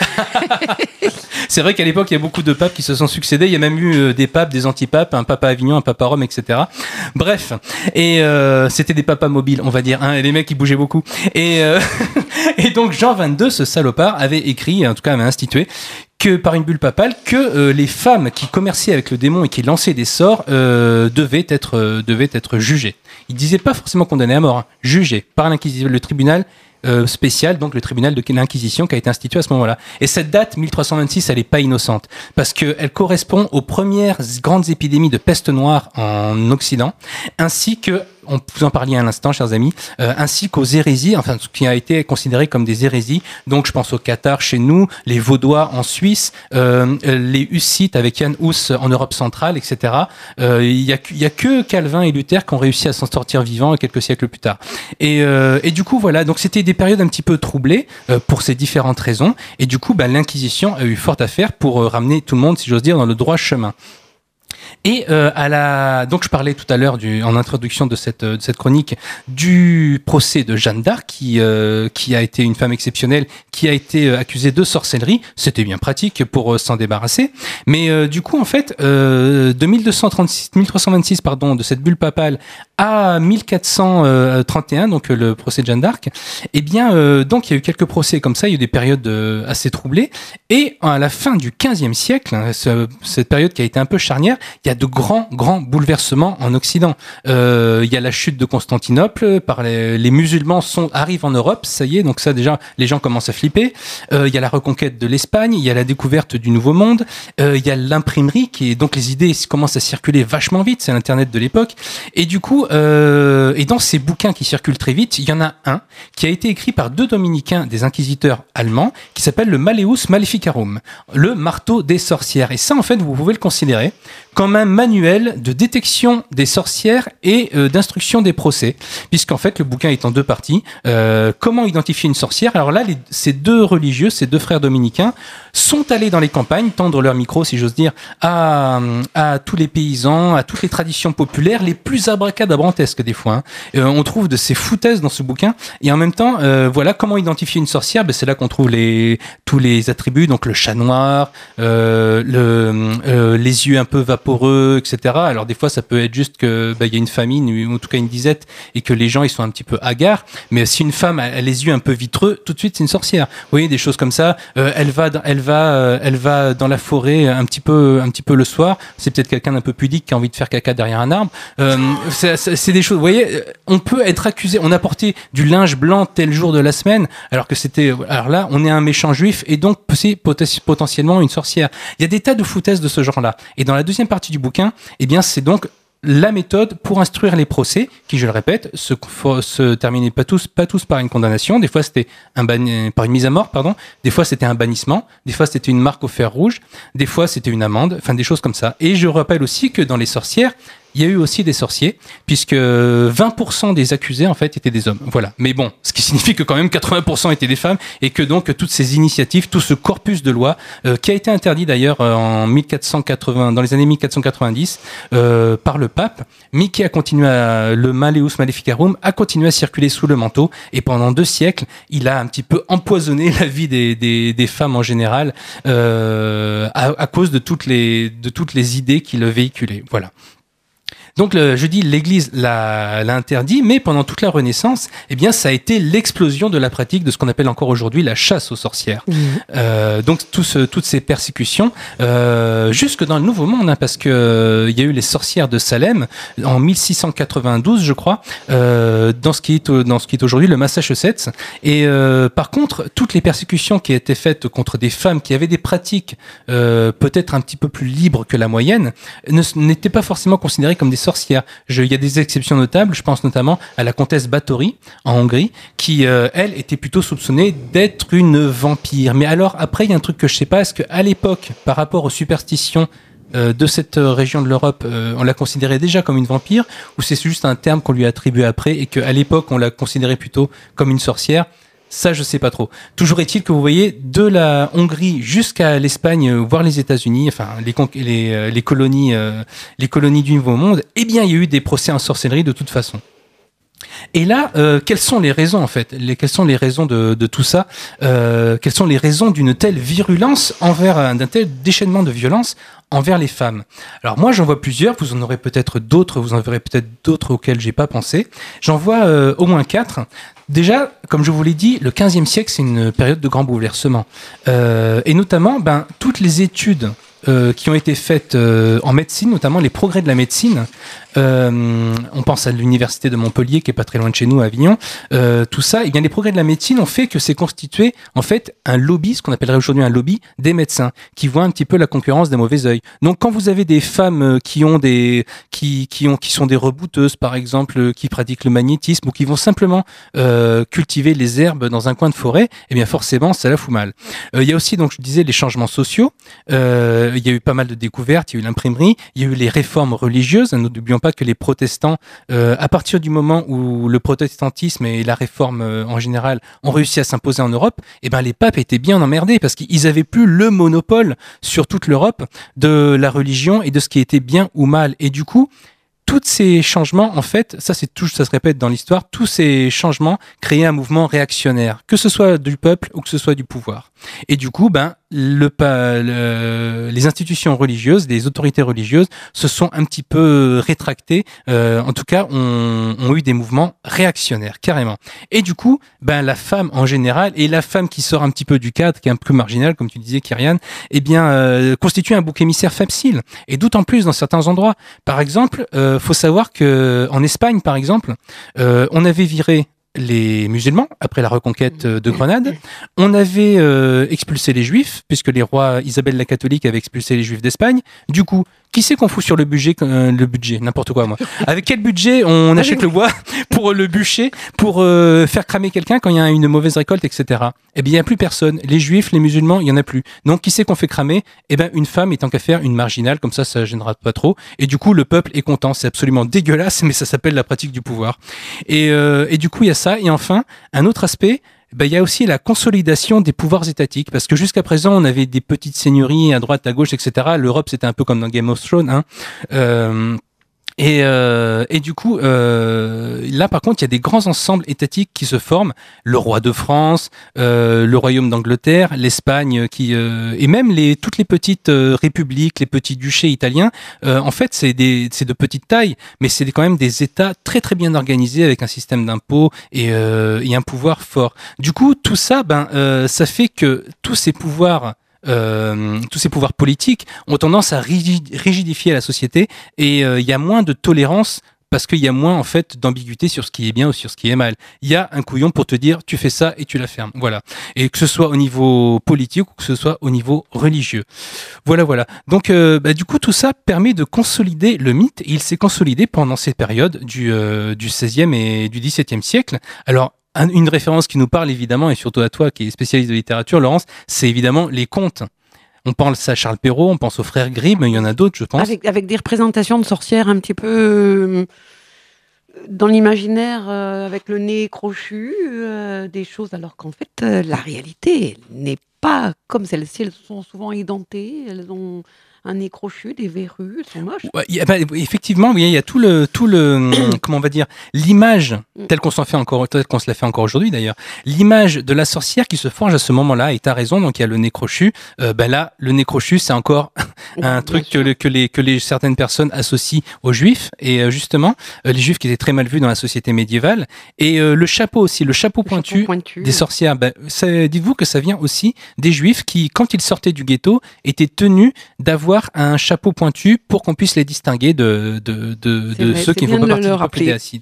C'est vrai qu'à l'époque, il y a beaucoup de papes qui se sont succédés. Il y a même eu des papes, des antipapes, un pape à Avignon, un pape à Rome, etc. Bref. Et c'était des papas mobiles, on va dire. Et les mecs, ils bougeaient beaucoup. Et donc, Jean XXII, ce salopard, avait écrit, en tout cas, avait institué, que par une bulle papale, que les femmes qui commerçaient avec le démon et qui lançaient des sorts devaient être jugées. Il disait pas forcément condamnées à mort, jugées par le tribunal spécial, donc le tribunal de l'Inquisition qui a été institué à ce moment-là. Et cette date, 1326, elle est pas innocente, parce qu'elle correspond aux premières grandes épidémies de peste noire en Occident, ainsi que, vous en parliez à l'instant, chers amis, ainsi qu'aux hérésies, enfin, ce qui a été considéré comme des hérésies. Donc, je pense aux Cathares chez nous, les Vaudois en Suisse, les Hussites avec Jan Hus en Europe centrale, etc. Il y a que Calvin et Luther qui ont réussi à s'en sortir vivants quelques siècles plus tard. Et du coup, voilà. Donc, c'était des périodes un petit peu troublées pour ces différentes raisons. Et du coup, l'Inquisition a eu fort à faire pour ramener tout le monde, si j'ose dire, dans le droit chemin. Et donc je parlais tout à l'heure en introduction de cette chronique du procès de Jeanne d'Arc qui a été une femme exceptionnelle qui a été accusée de sorcellerie. C'était bien pratique pour s'en débarrasser. Mais du coup en fait de 1326 de cette bulle papale à 1431, donc le procès de Jeanne d'Arc, eh bien, donc il y a eu quelques procès comme ça, il y a eu des périodes assez troublées, et à la fin du XVe siècle, cette période qui a été un peu charnière, il y a de grands bouleversements en Occident. Il y a la chute de Constantinople, les musulmans arrivent en Europe, ça y est, donc ça déjà, les gens commencent à flipper. Il y a la reconquête de l'Espagne, il y a la découverte du Nouveau Monde, il y a l'imprimerie, donc les idées commencent à circuler vachement vite, c'est l'Internet de l'époque, et du coup, et dans ces bouquins qui circulent très vite, il y en a un qui a été écrit par 2 dominicains, des inquisiteurs allemands, qui s'appelle le Malleus Maleficarum, le marteau des sorcières. Et ça, en fait, vous pouvez le considérer comme un manuel de détection des sorcières et d'instruction des procès, puisqu'en fait, le bouquin est en 2 parties. Comment identifier une sorcière? Alors là, ces 2 religieux, ces 2 frères dominicains, sont allés dans les campagnes, tendre leur micro, si j'ose dire, à tous les paysans, à toutes les traditions populaires, les plus abracadabrantesques des fois. On trouve de ces foutaises dans ce bouquin, et en même temps, voilà comment identifier une sorcière. C'est là qu'on trouve tous les attributs, donc le chat noir, les yeux un peu vaporeux, etc. Alors des fois, ça peut être juste que y a une famine, ou en tout cas une disette, et que les gens ils sont un petit peu hagards. Mais si une femme a les yeux un peu vitreux, tout de suite c'est une sorcière. Vous voyez, des choses comme ça. Elle va dans la forêt un petit peu le soir. C'est peut-être quelqu'un d'un peu pudique qui a envie de faire caca derrière un arbre. C'est des choses. Vous voyez, on peut être accusé. On a porté du linge blanc tel jour de la semaine, alors là, on est un méchant juif et donc c'est potentiellement une sorcière. Il y a des tas de foutaises de ce genre-là. Et dans la deuxième partie du bouquin, eh bien, c'est donc la méthode pour instruire les procès, qui, je le répète, se terminaient pas tous par une condamnation. Des fois, c'était par une mise à mort, pardon. Des fois, c'était un bannissement. Des fois, c'était une marque au fer rouge. Des fois, c'était une amende. Enfin, des choses comme ça. Et je rappelle aussi que dans les sorcières, il y a eu aussi des sorciers, puisque 20% des accusés, en fait, étaient des hommes. Voilà. Mais bon, ce qui signifie que quand même 80% étaient des femmes, et que donc toutes ces initiatives, tout ce corpus de lois, qui a été interdit d'ailleurs dans les années 1490, par le pape, mais qui a continué le Malleus Maleficarum a continué à circuler sous le manteau, et pendant 2 siècles, il a un petit peu empoisonné la vie des femmes en général, à cause de toutes les idées qu'il véhiculait. Voilà. Donc, je dis, l'Église l'a interdit, mais pendant toute la Renaissance, eh bien, ça a été l'explosion de la pratique de ce qu'on appelle encore aujourd'hui la chasse aux sorcières. Donc, toutes ces persécutions, jusque dans le Nouveau Monde, hein, parce que il y a eu les sorcières de Salem en 1692, je crois, dans ce qui est aujourd'hui le Massachusetts. Et par contre, toutes les persécutions qui étaient faites contre des femmes qui avaient des pratiques peut-être un petit peu plus libres que la moyenne, n'étaient pas forcément considérées comme des sorcières. Il y a des exceptions notables, je pense notamment à la comtesse Báthory en Hongrie, qui, elle, était plutôt soupçonnée d'être une vampire. Mais alors, après, il y a un truc que je sais pas, est-ce qu'à l'époque, par rapport aux superstitions de cette région de l'Europe, on la considérait déjà comme une vampire, ou c'est juste un terme qu'on lui a attribué après, et qu'à l'époque, on la considérait plutôt comme une sorcière? Ça, je sais pas trop. Toujours est-il que vous voyez, de la Hongrie jusqu'à l'Espagne, voire les États-Unis, enfin les colonies du Nouveau Monde, eh bien, il y a eu des procès en sorcellerie de toute façon. Et là, quelles sont les raisons en fait? Quelles sont les raisons de tout ça? Quelles sont les raisons d'une telle virulence d'un tel déchaînement de violence envers les femmes? Alors moi, j'en vois plusieurs. Vous en aurez peut-être d'autres. Vous en verrez peut-être d'autres auxquels j'ai pas pensé. J'en vois au moins 4. Déjà, comme je vous l'ai dit, le XVe siècle, c'est une période de grands bouleversements. Et notamment, toutes les études qui ont été faites en médecine, notamment les progrès de la médecine. On pense à l'université de Montpellier, qui est pas très loin de chez nous, à Avignon. Tout ça, et bien les progrès de la médecine ont fait que c'est constitué en fait un lobby, ce qu'on appellerait aujourd'hui un lobby des médecins, qui voient un petit peu la concurrence d'un mauvais œil. Donc quand vous avez des femmes qui sont des rebouteuses, par exemple, qui pratiquent le magnétisme ou qui vont simplement cultiver les herbes dans un coin de forêt, eh bien forcément ça la fout mal. Il y a aussi, donc je disais, les changements sociaux. Il y a eu pas mal de découvertes, il y a eu l'imprimerie, il y a eu les réformes religieuses. N'oublions pas que les protestants, à partir du moment où le protestantisme et la réforme en général ont réussi à s'imposer en Europe, eh ben les papes étaient bien emmerdés parce qu'ils avaient plus le monopole sur toute l'Europe de la religion et de ce qui était bien ou mal. Et du coup, tous ces changements, en fait, ça se répète dans l'histoire, tous ces changements créaient un mouvement réactionnaire, que ce soit du peuple ou que ce soit du pouvoir. Et du coup, les institutions religieuses, les autorités religieuses se sont un petit peu rétractées, en tout cas ont eu des mouvements réactionnaires, carrément. Et du coup, la femme en général, et la femme qui sort un petit peu du cadre, qui est un peu marginale, comme tu disais, Kyrian, constitue un bouc émissaire facile, et d'autant plus dans certains endroits. Par exemple, faut savoir que en Espagne, par exemple, on avait viré les musulmans après la reconquête de Grenade. On avait expulsé les juifs, puisque les rois Isabelle la catholique avaient expulsé les juifs d'Espagne. Du coup, qui c'est qu'on fout sur le budget, n'importe quoi moi. Avec quel budget on achète le bois pour le bûcher, pour faire cramer quelqu'un quand il y a une mauvaise récolte, etc. Eh bien, il n'y a plus personne. Les juifs, les musulmans, il n'y en a plus. Donc, qui c'est qu'on fait cramer? Eh bien, une femme, et tant qu'à faire, une marginale, comme ça gênera pas trop. Et du coup, le peuple est content. C'est absolument dégueulasse, mais ça s'appelle la pratique du pouvoir. Et du coup, il y a ça. Et enfin, un autre aspect, il y a aussi la consolidation des pouvoirs étatiques, parce que jusqu'à présent, on avait des petites seigneuries à droite, à gauche, etc. L'Europe, c'était un peu comme dans Game of Thrones, hein. Et du coup, là par contre, il y a des grands ensembles étatiques qui se forment. Le roi de France, le royaume d'Angleterre, l'Espagne, et même toutes les petites républiques, les petits duchés italiens. En fait, c'est de petite taille, mais c'est quand même des États très très bien organisés avec un système d'impôts et un pouvoir fort. Du coup, tout ça, ça fait que tous ces pouvoirs politiques ont tendance à rigidifier la société, et il y a moins de tolérance parce qu'il y a moins en fait d'ambiguïté sur ce qui est bien ou sur ce qui est mal. Il y a un couillon pour te dire tu fais ça et tu la fermes. Voilà. Et que ce soit au niveau politique ou que ce soit au niveau religieux. Voilà. Donc du coup tout ça permet de consolider le mythe, et il s'est consolidé pendant ces périodes du XVIe et du XVIIe siècle. Alors une référence qui nous parle évidemment, et surtout à toi qui es spécialiste de littérature, Laurence, c'est évidemment les contes. On pense à Charles Perrault, on pense aux frères Grimm, il y en a d'autres, je pense. Avec des représentations de sorcières un petit peu dans l'imaginaire, avec le nez crochu, des choses, alors qu'en fait, la réalité n'est pas comme celles-ci. Elles sont souvent édentées, elles ont un nez crochu, des verrues, elles sont moches. Ouais, effectivement, oui, il y a tout le comment on va dire, l'image telle qu'on se la fait encore aujourd'hui d'ailleurs. L'image de la sorcière qui se forge à ce moment-là, et t'as raison, donc il y a le nez crochu. Là, le nez crochu, c'est encore un truc que certaines personnes associent aux juifs, et justement, les juifs qui étaient très mal vus dans la société médiévale. Et le chapeau aussi, le chapeau pointu des sorcières. Dites-vous que ça vient aussi des juifs qui, quand ils sortaient du ghetto, étaient tenus d'avoir un chapeau pointu pour qu'on puisse les distinguer de ceux qui ne font pas partie du peuple acide.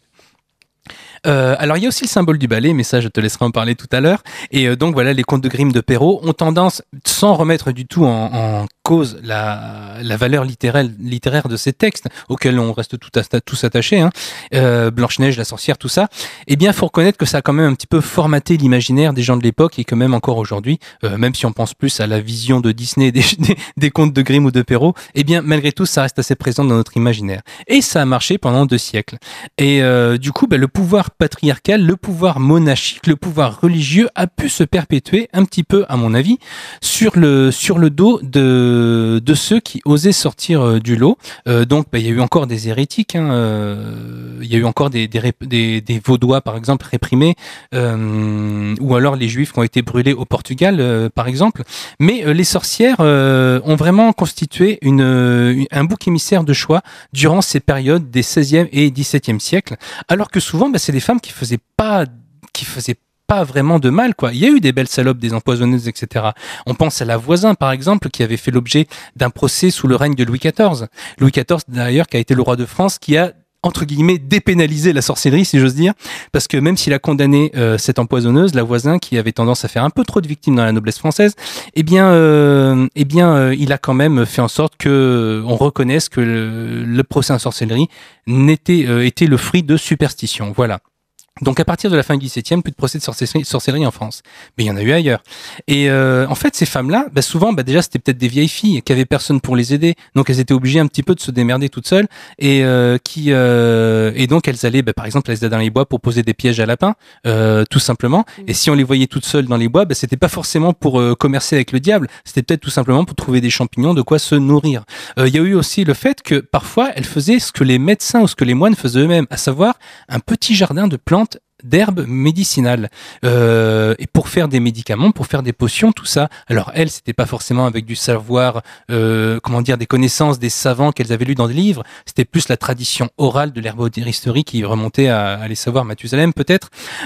Alors il y a aussi le symbole du balai, mais ça je te laisserai en parler tout à l'heure. Et donc voilà, les contes de Grimm de Perrault ont tendance, sans remettre du tout en cause la valeur littéraire de ces textes, auxquels on reste tous attachés, hein, Blanche-Neige, la sorcière, tout ça, eh bien faut reconnaître que ça a quand même un petit peu formaté l'imaginaire des gens de l'époque, et que même encore aujourd'hui, même si on pense plus à la vision de Disney des contes de Grimm ou de Perrault, eh bien malgré tout ça reste assez présent dans notre imaginaire. Et ça a marché pendant 2 siècles. Et du coup, le pouvoir patriarcal, le pouvoir monarchique, le pouvoir religieux a pu se perpétuer un petit peu, à mon avis, sur le dos de ceux qui osaient sortir du lot. Donc, il y a eu encore des hérétiques, hein, il y a eu encore des Vaudois, par exemple, réprimés, ou alors les Juifs qui ont été brûlés au Portugal, par exemple. Mais les sorcières ont vraiment constitué un bouc émissaire de choix durant ces périodes des 16e et 17e siècles, alors que souvent, c'est des femmes qui faisaient pas vraiment de mal, quoi. Il y a eu des belles salopes, des empoisonneuses, etc. On pense à la Voisin, par exemple, qui avait fait l'objet d'un procès sous le règne de Louis XIV. Louis XIV, d'ailleurs, qui a été le roi de France, qui a entre guillemets dépénaliser la sorcellerie, si j'ose dire, parce que même s'il a condamné cette empoisonneuse, la Voisin, qui avait tendance à faire un peu trop de victimes dans la noblesse française, il a quand même fait en sorte que on reconnaisse que le procès en sorcellerie était le fruit de superstitions. Voilà. Donc à partir de la fin du XVIIe, plus de procès de sorcellerie en France. Mais il y en a eu ailleurs. Et en fait, ces femmes-là, souvent, déjà, c'était peut-être des vieilles filles qui avaient personne pour les aider. Donc elles étaient obligées un petit peu de se démerder toutes seules. Et donc elles allaient, par exemple, elles étaient dans les bois pour poser des pièges à lapins, tout simplement. Et si on les voyait toutes seules dans les bois, c'était pas forcément pour commercer avec le diable. C'était peut-être tout simplement pour trouver des champignons, de quoi se nourrir. Il y a eu aussi le fait que parfois elles faisaient ce que les médecins ou ce que les moines faisaient eux-mêmes, à savoir un petit jardin de plantes d'herbes médicinales et pour faire des médicaments, pour faire des potions, tout ça. Alors elles, c'était pas forcément avec du savoir, des connaissances des savants qu'elles avaient lus dans des livres. C'était plus la tradition orale de l'herboristerie qui remontait à les savoirs Mathusalem peut-être.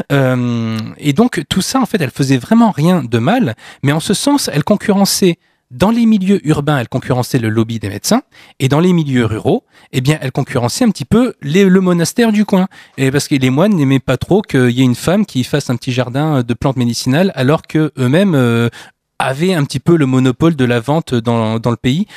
Et donc tout ça, en fait, elle faisait vraiment rien de mal, mais en ce sens, elle concurrençait. Dans les milieux urbains, elle concurrençait le lobby des médecins, et dans les milieux ruraux, eh bien, elle concurrençait un petit peu le monastère du coin. Et parce que les moines n'aimaient pas trop qu'il y ait une femme qui fasse un petit jardin de plantes médicinales, alors que eux-mêmes avaient un petit peu le monopole de la vente dans le pays,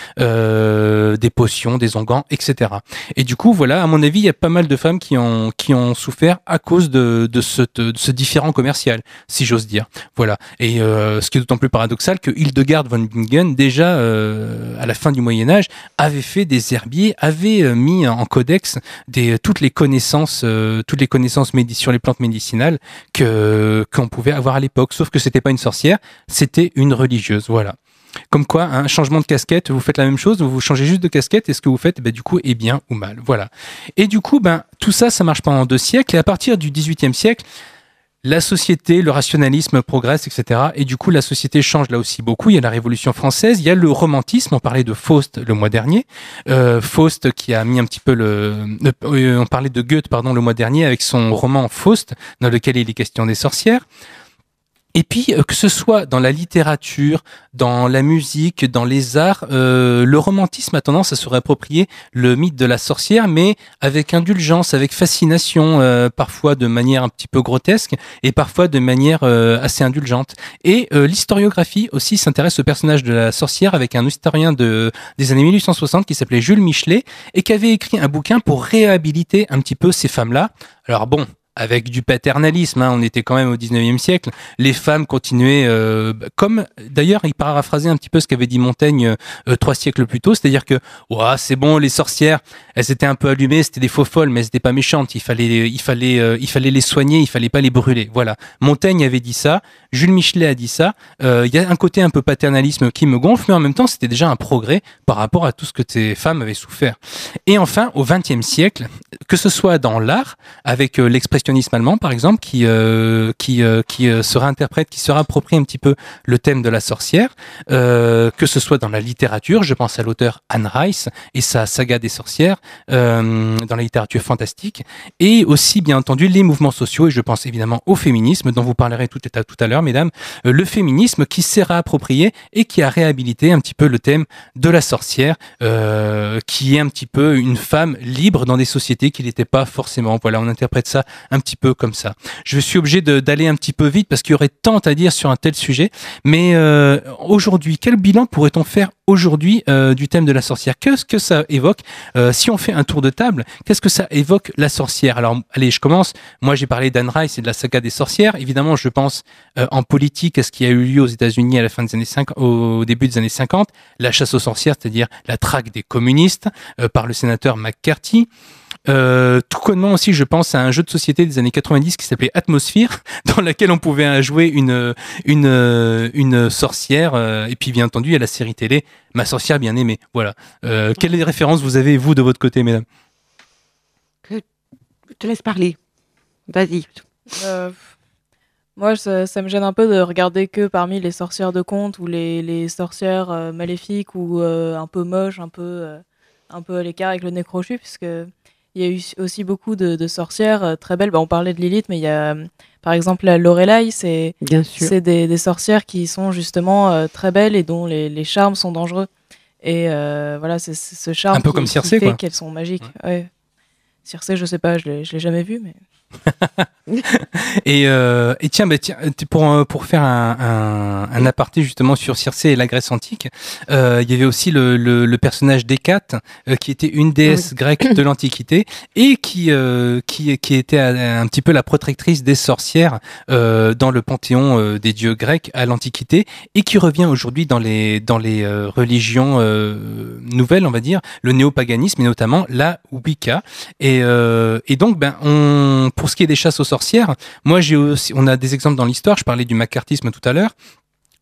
des potions, des onguents, etc. Et du coup, voilà, à mon avis, il y a pas mal de femmes qui ont souffert à cause de ce différent commercial, si j'ose dire. Voilà. Et ce qui est d'autant plus paradoxal que Hildegard von Bingen, déjà à la fin du Moyen-Âge, avait fait des herbiers, avait mis en codex toutes les connaissances sur les plantes médicinales qu'on pouvait avoir à l'époque. Sauf que c'était pas une sorcière, c'était une religieuse, voilà. Comme quoi, un changement de casquette, vous faites la même chose, vous changez juste de casquette, et ce que vous faites, du coup, est bien ou mal, voilà. Et du coup, tout ça, ça marche pendant 2 siècles, et à partir du XVIIIe siècle, la société, le rationalisme progresse, etc. Et du coup, la société change là aussi beaucoup. Il y a la Révolution française, il y a le romantisme. On parlait de Faust le mois dernier. Faust qui a mis un petit peu on parlait de Goethe, le mois dernier, avec son roman Faust, dans lequel il est question des sorcières. Et puis, que ce soit dans la littérature, dans la musique, dans les arts, le romantisme a tendance à se réapproprier le mythe de la sorcière, mais avec indulgence, avec fascination, parfois de manière un petit peu grotesque, et parfois de manière assez indulgente. Et l'historiographie aussi s'intéresse au personnage de la sorcière avec un historien des années 1860 qui s'appelait Jules Michelet, et qui avait écrit un bouquin pour réhabiliter un petit peu ces femmes-là. Alors bon, avec du paternalisme, on était quand même au 19e siècle, les femmes continuaient, comme d'ailleurs il paraphrasait un petit peu ce qu'avait dit Montaigne 3 siècles plus tôt, c'est-à-dire que c'est bon, les sorcières, elles étaient un peu allumées, c'était des faux folles, mais elles n'étaient pas méchantes, il fallait les soigner, il fallait pas les brûler, voilà. Montaigne avait dit ça, Jules Michelet a dit ça, il y a un côté un peu paternalisme qui me gonfle, mais en même temps c'était déjà un progrès par rapport à tout ce que ces femmes avaient souffert. Et enfin, au 20e siècle, que ce soit dans l'art, avec l'expressionnisme allemand par exemple, qui se réinterprète, qui se réapproprie un petit peu le thème de la sorcière, que ce soit dans la littérature, je pense à l'auteur Anne Rice et sa saga des sorcières, dans la littérature fantastique, et aussi bien entendu les mouvements sociaux, et je pense évidemment au féminisme dont vous parlerez tout à l'heure, mesdames, le féminisme qui s'est réapproprié et qui a réhabilité un petit peu le thème de la sorcière, qui est un petit peu une femme libre dans des sociétés qui n'étaient pas forcément. Voilà, on interprète ça un petit peu comme ça. Je suis obligé d'aller un petit peu vite parce qu'il y aurait tant à dire sur un tel sujet, mais aujourd'hui, quel bilan pourrait-on faire aujourd'hui du thème de la sorcière? Qu'est-ce que ça évoque? Si on fait un tour de table, qu'est-ce que ça évoque la sorcière? Alors, allez, je commence. Moi, j'ai parlé d'Anne Rice et de la saga des sorcières. Évidemment, je pense en politique à ce qui a eu lieu aux États-Unis à la fin des années 50, au début des années 50, la chasse aux sorcières, c'est-à-dire la traque des communistes par le sénateur McCarthy. Tout connement aussi, je pense à un jeu de société des années 90 qui s'appelait Atmosphere, dans laquelle on pouvait jouer une sorcière, et puis bien entendu il y a la série télé Ma sorcière bien aimée. Voilà. Quelles références vous avez, vous, de votre côté, mesdames? Je te laisse parler. Vas-y. Moi, ça me gêne un peu de regarder que parmi les sorcières de contes ou les sorcières maléfiques ou un peu moches, un peu à l'écart avec le nez crochu, puisque il y a eu aussi beaucoup de sorcières très belles. On parlait de Lilith, mais il y a par exemple la Lorelai, c'est des sorcières qui sont justement très belles et dont les charmes sont dangereux. Et voilà, c'est ce charme un peu comme Circé, qui fait quoi. Qu'elles sont magiques. Ouais. Circé, je sais pas, je l'ai jamais vu, mais... et tiens, pour faire un aparté justement sur Circé et la Grèce antique, il y avait aussi le personnage d'Hécate, qui était une déesse grecque de l'Antiquité et qui était un petit peu la protectrice des sorcières dans le panthéon des dieux grecs à l'Antiquité, et qui revient aujourd'hui dans les religions nouvelles, on va dire, le néopaganisme et notamment la Wicca. Et donc, pour ce qui est des chasses aux sorcières, moi on a des exemples dans l'histoire. Je parlais du maccarthisme tout à l'heure.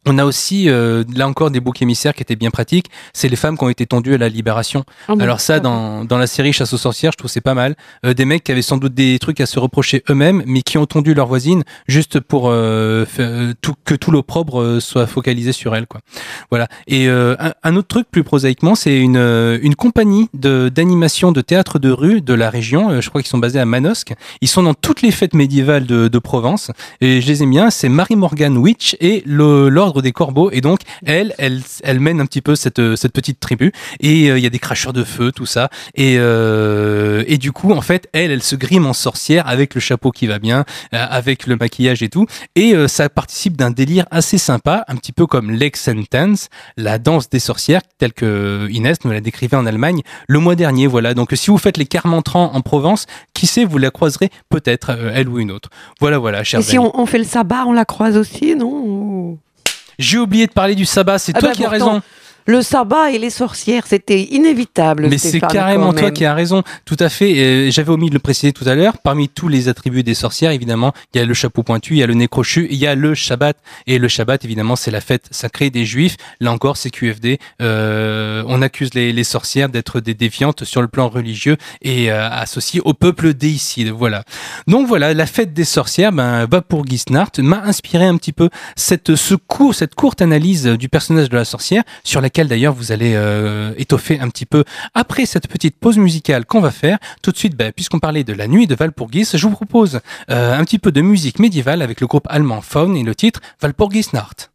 On a aussi, là encore, des boucs émissaires qui étaient bien pratiques. C'est les femmes qui ont été tondues à la Libération. Alors ça, dans la série Chasse aux sorcières, je trouve c'est pas mal. Des mecs qui avaient sans doute des trucs à se reprocher eux-mêmes, mais qui ont tondu leur voisine juste pour que tout l'opprobre soit focalisé sur elle, quoi. Voilà. Et un autre truc plus prosaïquement, c'est une compagnie d'animation de théâtre de rue de la région. Je crois qu'ils sont basés à Manosque. Ils sont dans toutes les fêtes médiévales de Provence. Et je les aime bien. C'est Mary Morgan Witch et l'ordre des Corbeaux, et donc elle mène un petit peu cette petite tribu, et il y a des cracheurs de feu, tout ça, et du coup en fait elle se grime en sorcière avec le chapeau qui va bien, avec le maquillage et tout, et ça participe d'un délire assez sympa, un petit peu comme l'Exentance, la danse des sorcières, telle que Inès nous l'a décrivée en Allemagne le mois dernier. Voilà, donc si vous faites les Carmentrans en Provence, qui sait, vous la croiserez peut-être, elle ou une autre. Voilà, chers amis. Et si on fait le sabbat, on la croise aussi, non? J'ai oublié de parler du sabbat, c'est toi qui as raison. Le sabbat et les sorcières, c'était inévitable. Mais c'est carrément toi qui as raison, tout à fait. J'avais omis de le préciser tout à l'heure. Parmi tous les attributs des sorcières, évidemment, il y a le chapeau pointu, il y a le nez crochu, il y a le Shabbat. Et le Shabbat, évidemment, c'est la fête sacrée des Juifs. Là encore, c'est QFD. On accuse les sorcières d'être des déviantes sur le plan religieux et associées au peuple déicide. Voilà. Donc voilà, la fête des sorcières, Walpurgisnacht m'a inspiré un petit peu cette courte analyse du personnage de la sorcière, sur laquelle d'ailleurs vous allez étoffer un petit peu après cette petite pause musicale qu'on va faire. Tout de suite, puisqu'on parlait de la nuit de Walpurgis, je vous propose un petit peu de musique médiévale avec le groupe allemand Faun et le titre Walpurgisnacht.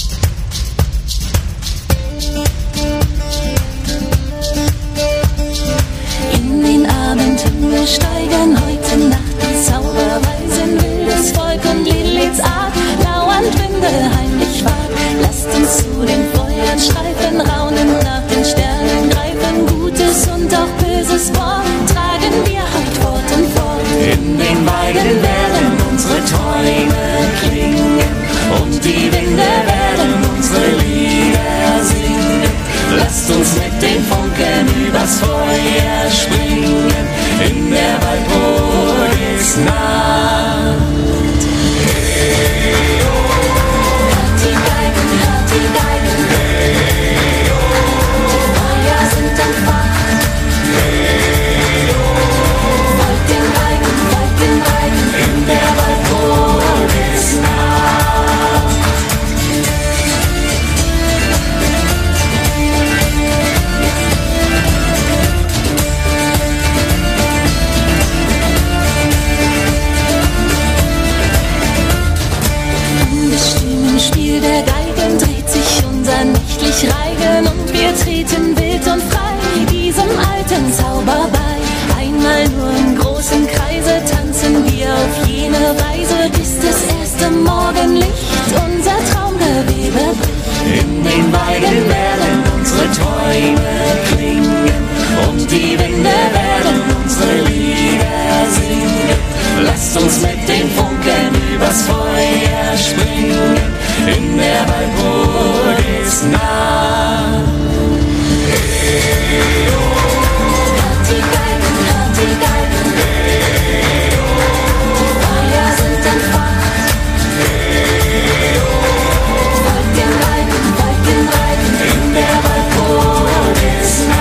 In den Abendhimmel steigen heute Nacht die Zauberweisen, wildes Volk und Liliths Art, lauernd Winde heimlich wach. Lasst uns zu den Feuern schreiten, raunen nach den Sternen, greifen Gutes und auch Böses vor, tragen wir heute fort und fort. In den Weiden werden unsere Träume klingen und die Winde werden unsere Lieder singen. Lasst uns mit den Funken übers Feuer springen, in der Walpurgisnacht. Hört die Geigen, die Feuer sind entfacht. Folgt den Geigen, in der Walpurgisnacht. Spiel der Geigen dreht sich unser nächtlich Reigen und wir treten wild und frei diesem alten Zauber bei. Einmal nur im großen Kreise tanzen wir auf jene Weise, bis das erste Morgenlicht unser Traumgewebe bricht. In den Weiden werden unsere Träume klingen und die Winde werden unsere Lieder singen. Lasst uns mit den Funken übers Feuer springen, in der Walpurgisnacht. Hört die Geigen, die Feuer sind entfacht. Folgt den Geigen, in der Walpurgisnacht.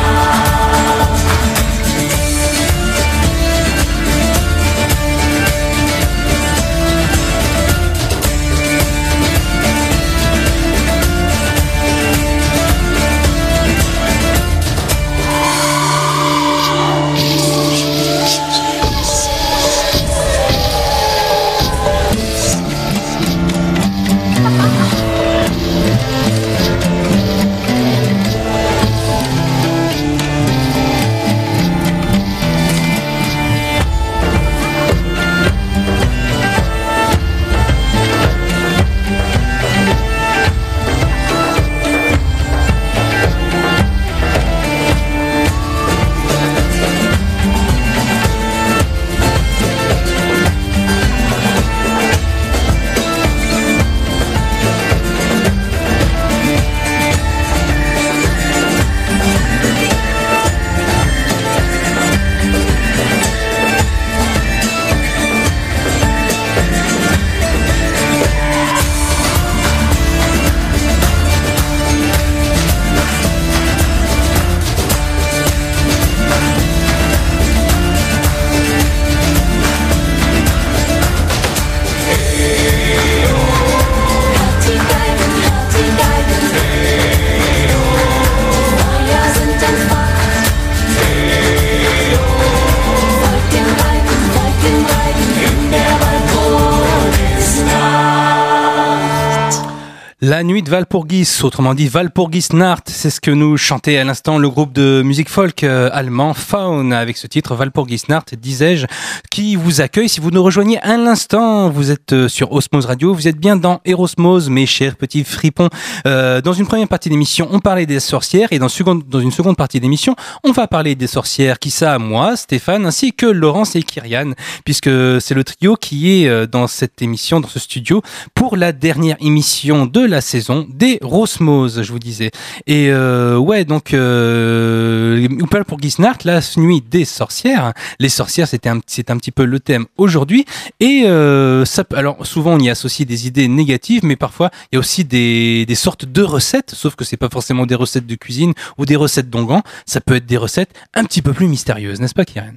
La nuit de Walpurgis, autrement dit Walpurgisnacht, c'est ce que nous chantait à l'instant le groupe de musique folk allemand Faun avec ce titre Walpurgisnacht, disais-je, qui vous accueille. Si vous nous rejoignez à l'instant, vous êtes sur Osmose Radio, vous êtes bien dans Erosmose, mes chers petits fripons. Dans une première partie d'émission, on parlait des sorcières et dans une seconde partie d'émission, on va parler des sorcières. Qui ça? Moi, Stéphane, ainsi que Laurence et Kyrian, puisque c'est le trio qui est dans cette émission, dans ce studio, pour la dernière émission de la saison des Rosmos, je vous disais. Et ouais, donc Walpurgisnacht, la nuit des sorcières. Les sorcières, c'est un petit peu le thème aujourd'hui. Et alors souvent on y associe des idées négatives, mais parfois il y a aussi des sortes de recettes, sauf que c'est pas forcément des recettes de cuisine ou des recettes d'onguents. Ça peut être des recettes un petit peu plus mystérieuses, n'est-ce pas, Kyrian?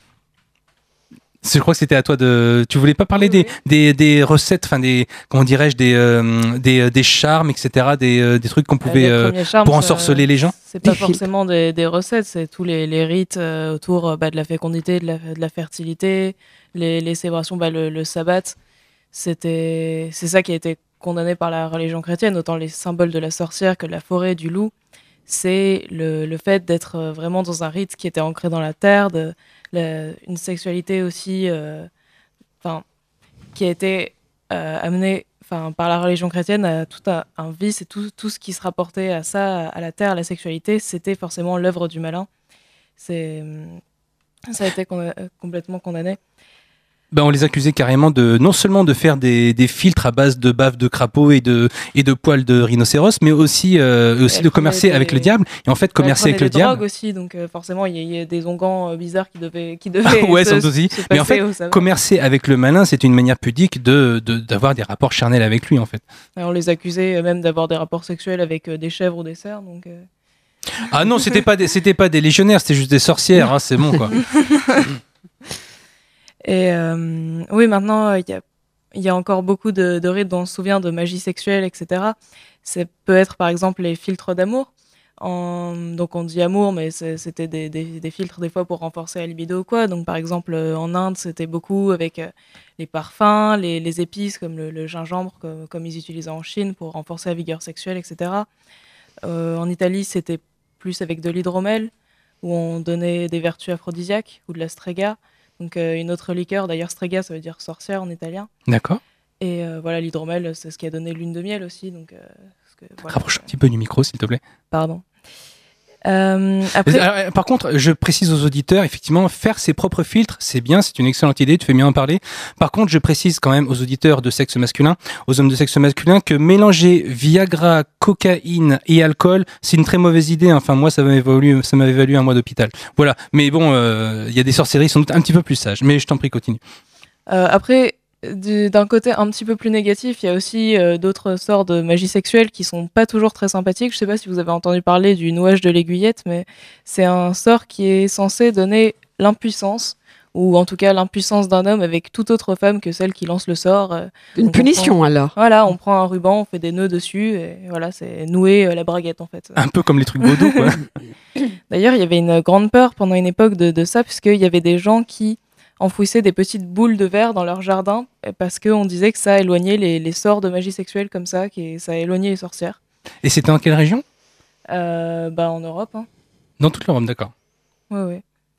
Je crois que c'était à toi de. Tu voulais pas parler des recettes, enfin comment dirais-je, des charmes, etc., des trucs qu'on pouvait pour ensorceler les gens. C'est pas forcément des recettes, c'est tous les rites autour de la fécondité, de la fertilité, les célébrations, le sabbat. C'est ça qui a été condamné par la religion chrétienne, autant les symboles de la sorcière que de la forêt, du loup. C'est le fait d'être vraiment dans un rite qui était ancré dans la terre, une sexualité aussi qui a été amenée par la religion chrétienne à tout un vice, et tout ce qui se rapportait à ça, à la terre, à la sexualité, c'était forcément l'œuvre du malin. Ça a été complètement condamné. On les accusait carrément non seulement de faire des filtres à base de bave de crapaud et de poils de rhinocéros, mais aussi de commercer avec le diable. Et en fait, commercer avec le diable. Drogue aussi, donc forcément, il y a des onguents bizarres qui devaient ouais, sans doute. Mais en fait, commercer avec le malin, c'est une manière pudique d'avoir des rapports charnels avec lui, en fait. Alors, on les accusait même d'avoir des rapports sexuels avec des chèvres ou des cerfs, donc. Ah non, c'était pas des légionnaires, c'était juste des sorcières, hein, c'est bon, quoi. Et oui, maintenant, il y a encore beaucoup de rites dont on se souvient, de magie sexuelle, etc. Ça peut être, par exemple, les filtres d'amour. Donc, on dit amour, mais c'était des filtres, des fois, pour renforcer la libido ou quoi. Donc, par exemple, en Inde, c'était beaucoup avec les parfums, les épices, comme le gingembre, comme ils utilisaient en Chine, pour renforcer la vigueur sexuelle, etc. En Italie, c'était plus avec de l'hydromel, où on donnait des vertus aphrodisiaques, ou de la strega. Donc une autre liqueur, d'ailleurs strega ça veut dire sorcière en italien. D'accord. Et voilà, l'hydromel, c'est ce qui a donné lune de miel aussi. Donc, rapproche un petit peu du micro s'il te plaît. Pardon. Après... Par contre, je précise aux auditeurs, effectivement, faire ses propres filtres, c'est bien, c'est une excellente idée, tu fais bien en parler. Par contre, je précise quand même aux auditeurs de sexe masculin, aux hommes de sexe masculin, que mélanger Viagra, cocaïne et alcool, c'est une très mauvaise idée. Enfin, moi, ça m'avait valu un mois d'hôpital. Voilà. Mais bon, il y a des sorcelleries qui sont un petit peu plus sages. Mais je t'en prie, continue. Après, d'un côté un petit peu plus négatif, il y a aussi d'autres sorts de magie sexuelle qui sont pas toujours très sympathiques. Je sais pas si vous avez entendu parler du nouage de l'aiguillette, mais c'est un sort qui est censé donner l'impuissance, ou en tout cas l'impuissance d'un homme avec toute autre femme que celle qui lance le sort. Une punition alors. Voilà, on prend un ruban, on fait des nœuds dessus, et voilà, c'est nouer la braguette en fait. Un peu comme les trucs vaudou, quoi. D'ailleurs, il y avait une grande peur pendant une époque de ça, puisqu'il y avait des gens qui enfouissaient des petites boules de verre dans leur jardin parce qu'on disait que ça éloignait les sorts de magie sexuelle comme ça, ça éloignait les sorcières. Et c'était dans quelle région? En Europe. Hein. Dans toute l'Europe, d'accord. Oui.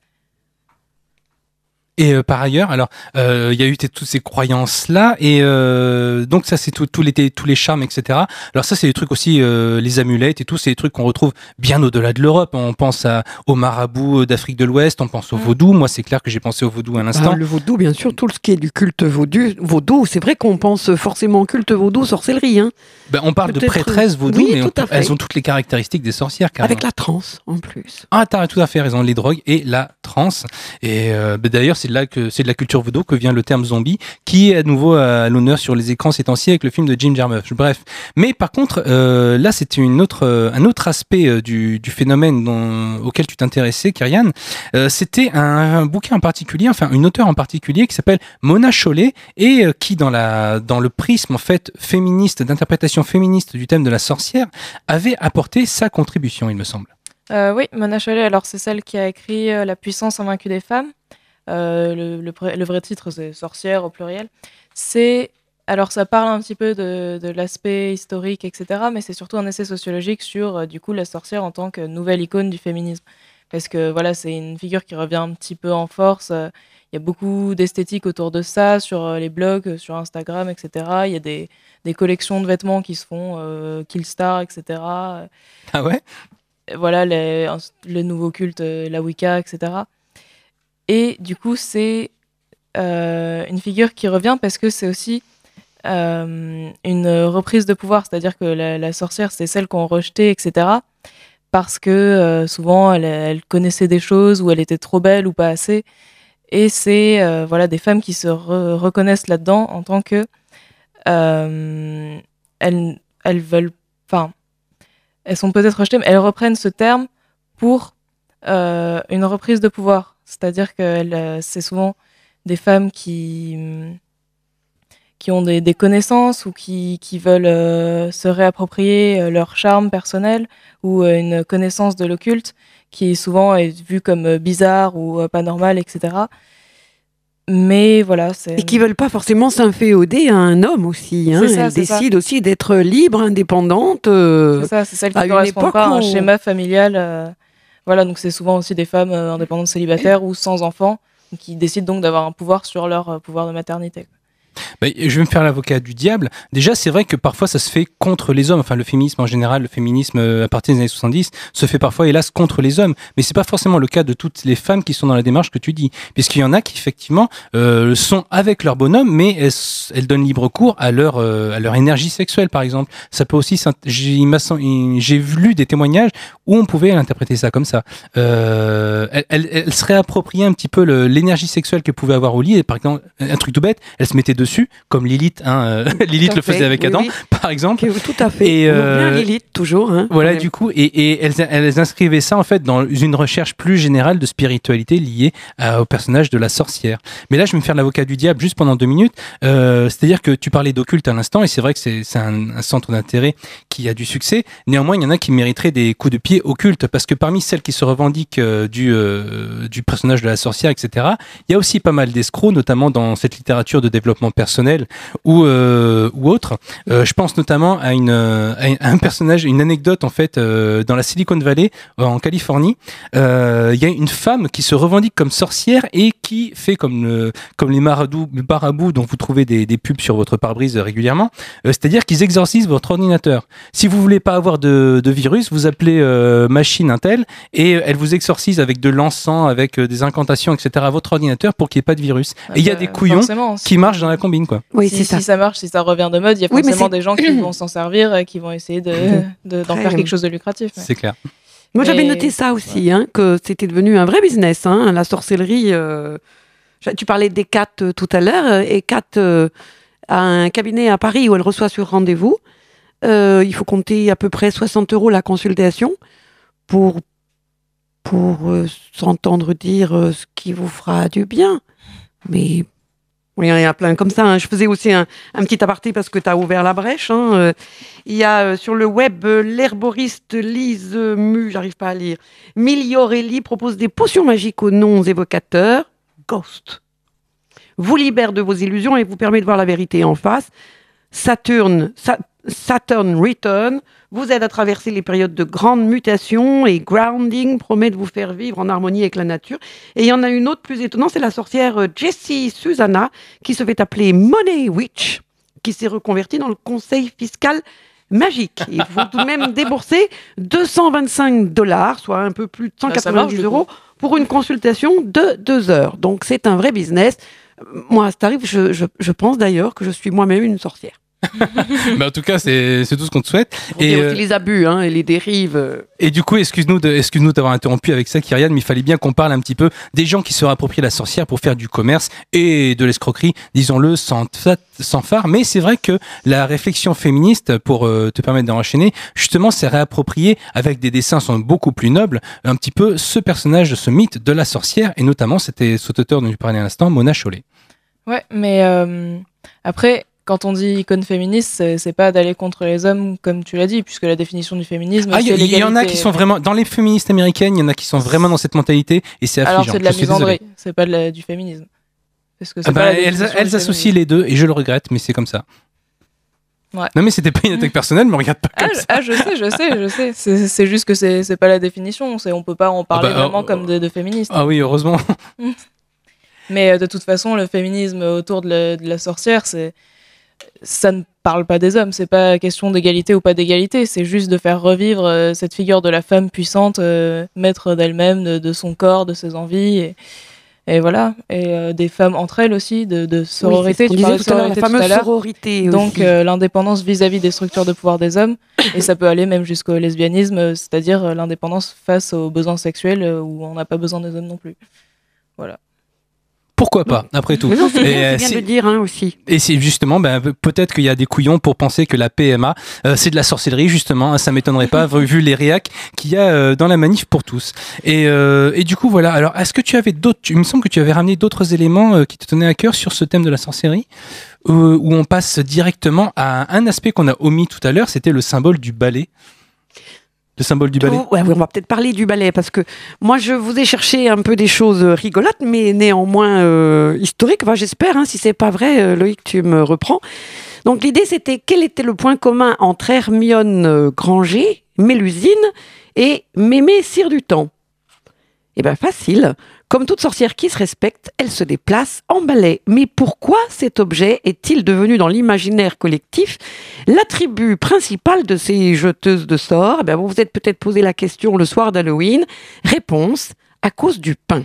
Et par ailleurs, alors, il y a eu toutes ces croyances-là, et donc ça, c'est tous les charmes, etc. Alors ça, c'est des trucs aussi, les amulettes et tout, c'est des trucs qu'on retrouve bien au-delà de l'Europe. On pense aux marabouts d'Afrique de l'Ouest, on pense au vaudou. Moi, c'est clair que j'ai pensé au vaudou à l'instant. Le vaudou, bien sûr, tout ce qui est du culte vaudou, c'est vrai qu'on pense forcément au culte vaudou, sorcellerie. Hein. On parle de prêtresses vaudou, oui, mais elles ont toutes les caractéristiques des sorcières. Carrément. Avec la transe, en plus. Ah, t'as tout à fait raison, les drogues et la transe. Et d'ailleurs, c'est de la culture vaudou que vient le terme zombie, qui est à nouveau à l'honneur sur les écrans ces temps-ci avec le film de Jim Jarmusch. Bref. Mais par contre, là, c'était un autre aspect du phénomène auquel tu t'intéressais, Kyrian. C'était un bouquin en particulier, enfin une auteure en particulier qui s'appelle Mona Chollet et qui, dans le prisme en fait féministe, d'interprétation féministe du thème de la sorcière, avait apporté sa contribution, il me semble. Oui, Mona Chollet, alors c'est celle qui a écrit La puissance invaincue des femmes. Le vrai titre, c'est Sorcière au pluriel. C'est Alors ça parle un petit peu de l'aspect historique, etc. Mais c'est surtout un essai sociologique sur du coup la sorcière en tant que nouvelle icône du féminisme. Parce que voilà, c'est une figure qui revient un petit peu en force. Il y a beaucoup d'esthétique autour de ça, sur les blogs, sur Instagram, etc. Il y a des collections de vêtements qui se font, Killstar, etc. Ah ouais? Voilà, le nouveau culte, la Wicca, etc. Et du coup, c'est une figure qui revient parce que c'est aussi une reprise de pouvoir. C'est-à-dire que la sorcière, c'est celle qu'on rejetait, etc. Parce que souvent, elle connaissait des choses ou elle était trop belle ou pas assez. Et c'est voilà, des femmes qui se reconnaissent là-dedans en tant que... elles veulent... Enfin, elles sont peut-être rejetées, mais elles reprennent ce terme pour une reprise de pouvoir. C'est-à-dire que c'est souvent des femmes qui ont des connaissances ou qui veulent se réapproprier leur charme personnel ou une connaissance de l'occulte qui souvent est vue comme bizarre ou pas normale, etc. Mais voilà, Et qui veulent pas forcément s'inféoder à un homme aussi. Hein. Elles décident aussi d'être libres, indépendantes. C'est ça, c'est celle qui ne correspond pas à un schéma familial. Voilà, donc c'est souvent aussi des femmes indépendantes célibataires ou sans enfants qui décident donc d'avoir un pouvoir sur leur pouvoir de maternité. Bah, je vais me faire l'avocat du diable. Déjà, c'est vrai que parfois ça se fait contre les hommes. Enfin, le féminisme en général, le féminisme à partir des années 70 se fait parfois, hélas, contre les hommes. Mais c'est pas forcément le cas de toutes les femmes qui sont dans la démarche que tu dis. Puisqu'il y en a qui, effectivement, sont avec leur bonhomme, mais elles donnent libre cours à leur énergie sexuelle, par exemple. Ça peut aussi, j'ai lu des témoignages où on pouvait interpréter ça comme ça. Elle se réappropriait un petit peu l'énergie sexuelle qu'elle pouvait avoir au lit. Et par exemple, un truc tout bête, elle se mettait dessus, comme Lilith, Lilith le faisait avec Adam, par exemple. Tout à fait. Et bien Lilith, toujours. Hein, voilà, du coup, et elles inscrivaient ça, en fait, dans une recherche plus générale de spiritualité liée au personnage de la sorcière. Mais là, je vais me faire l'avocat du diable juste pendant 2 minutes. C'est-à-dire que tu parlais d'occulte à l'instant, et c'est vrai que c'est un centre d'intérêt qui a du succès. Néanmoins, il y en a qui mériteraient des coups de pied occultes, parce que parmi celles qui se revendiquent du personnage de la sorcière, etc., il y a aussi pas mal d'escrocs, notamment dans cette littérature de développement personnel ou autre. Je pense notamment à un personnage, une anecdote en fait dans la Silicon Valley en Californie. Il y a une femme qui se revendique comme sorcière et qui fait comme les marabouts dont vous trouvez des pubs sur votre pare-brise régulièrement. C'est-à-dire qu'ils exorcisent votre ordinateur. Si vous voulez pas avoir de virus, vous appelez machine Intel et elle vous exorcise avec de l'encens, avec des incantations, etc. à votre ordinateur pour qu'il n'y ait pas de virus. Et il y a des couillons qui marchent dans la combine, quoi. Oui, si ça marche, si ça revient de mode, il y a forcément des gens qui vont s'en servir et qui vont essayer d'en faire quelque chose de lucratif. Ouais. C'est clair. Moi, j'avais noté ça aussi, hein, que c'était devenu un vrai business, hein, la sorcellerie. Tu parlais d'Hécate tout à l'heure. Hécate a un cabinet à Paris où elle reçoit sur rendez-vous. Il faut compter à peu près 60 € la consultation pour s'entendre dire ce qui vous fera du bien. Mais oui, il y a plein comme ça. Hein. Je faisais aussi un petit aparté parce que tu as ouvert la brèche. Hein. Il y a sur le web l'herboriste Lise j'arrive pas à lire, Migliorelli propose des potions magiques aux noms évocateurs. Ghost vous libère de vos illusions et vous permet de voir la vérité en face. Saturn Return vous aide à traverser les périodes de grande mutation et Grounding promet de vous faire vivre en harmonie avec la nature. Et il y en a une autre plus étonnante, c'est la sorcière Jessie Susanna qui se fait appeler Money Witch, qui s'est reconvertie dans le conseil fiscal magique. Il faut tout de même débourser 225 $, soit un peu plus de 190 € pour une consultation de 2 heures. Donc c'est un vrai business. Moi, à ce tarif, je pense d'ailleurs que je suis moi-même une sorcière. Bah en tout cas, c'est tout ce qu'on te souhaite. Et aussi les abus et les dérives. Et du coup, excuse-nous d'avoir interrompu avec ça, Kyrian, mais il fallait bien qu'on parle un petit peu des gens qui se réapproprient la sorcière pour faire du commerce et de l'escroquerie, disons-le, sans phare. Mais c'est vrai que la réflexion féministe, pour te permettre d'enchaîner, justement, c'est réapproprier avec des dessins sont beaucoup plus nobles, un petit peu ce personnage, ce mythe de la sorcière, et notamment, c'était cet auteur dont tu parlais à l'instant, Mona Chollet. Ouais, mais après... Quand on dit icône féministe, c'est pas d'aller contre les hommes, comme tu l'as dit, puisque la définition du féminisme, c'est l'égalité. Il y en a qui sont vraiment, dans les féministes américaines, il y en a qui sont vraiment dans cette mentalité, et c'est affligeant. Alors c'est de la misandrie, c'est pas du féminisme. Parce que c'est pas la définition du elles associent les deux et je le regrette, mais c'est comme ça. Ouais. Non mais c'était pas une attaque personnelle, me regarde pas comme ça. Je sais. C'est juste que c'est pas la définition. On peut pas en parler vraiment comme de féministe. Ah oui, heureusement. Mais de toute façon, le féminisme autour de la sorcière, ça ne parle pas des hommes. C'est pas question d'égalité ou pas d'égalité. C'est juste de faire revivre cette figure de la femme puissante, maître d'elle-même, de son corps, de ses envies. Et voilà. Et des femmes entre elles aussi, de sororité. Oui, tu parlais de tout à l'heure, sororité la tout à fameuse l'heure. sororité Donc aussi. l'indépendance vis-à-vis des structures de pouvoir des hommes. Et ça peut aller même jusqu'au lesbianisme, c'est-à-dire l'indépendance face aux besoins sexuels où on n'a pas besoin des hommes non plus. Voilà. Pourquoi pas, après tout. Mais non, c'est bien si- de le dire aussi. Et c'est justement, peut-être qu'il y a des couillons pour penser que la PMA, c'est de la sorcellerie, justement. Hein, ça m'étonnerait pas, vu les réacs qu'il y a dans la manif pour tous. Et du coup, voilà. Alors, est-ce que tu avais d'autres... Il me semble que tu avais ramené d'autres éléments qui te tenaient à cœur sur ce thème de la sorcellerie, où on passe directement à un aspect qu'on a omis tout à l'heure, c'était le symbole du balai. Le symbole du balai. Ouais, on va peut-être parler du ballet parce que moi je vous ai cherché un peu des choses rigolotes mais néanmoins historiques. Enfin, j'espère, si c'est pas vrai, Loïc, tu me reprends. Donc l'idée c'était quel était le point commun entre Hermione Granger, Mélusine et Mémé Cire du Temps. Eh bien facile. Comme toute sorcière qui se respecte, elle se déplace en balai. Mais pourquoi cet objet est-il devenu dans l'imaginaire collectif l'attribut principal de ces jeteuses de sorts ? Vous vous êtes peut-être posé la question le soir d'Halloween. Réponse, à cause du pain.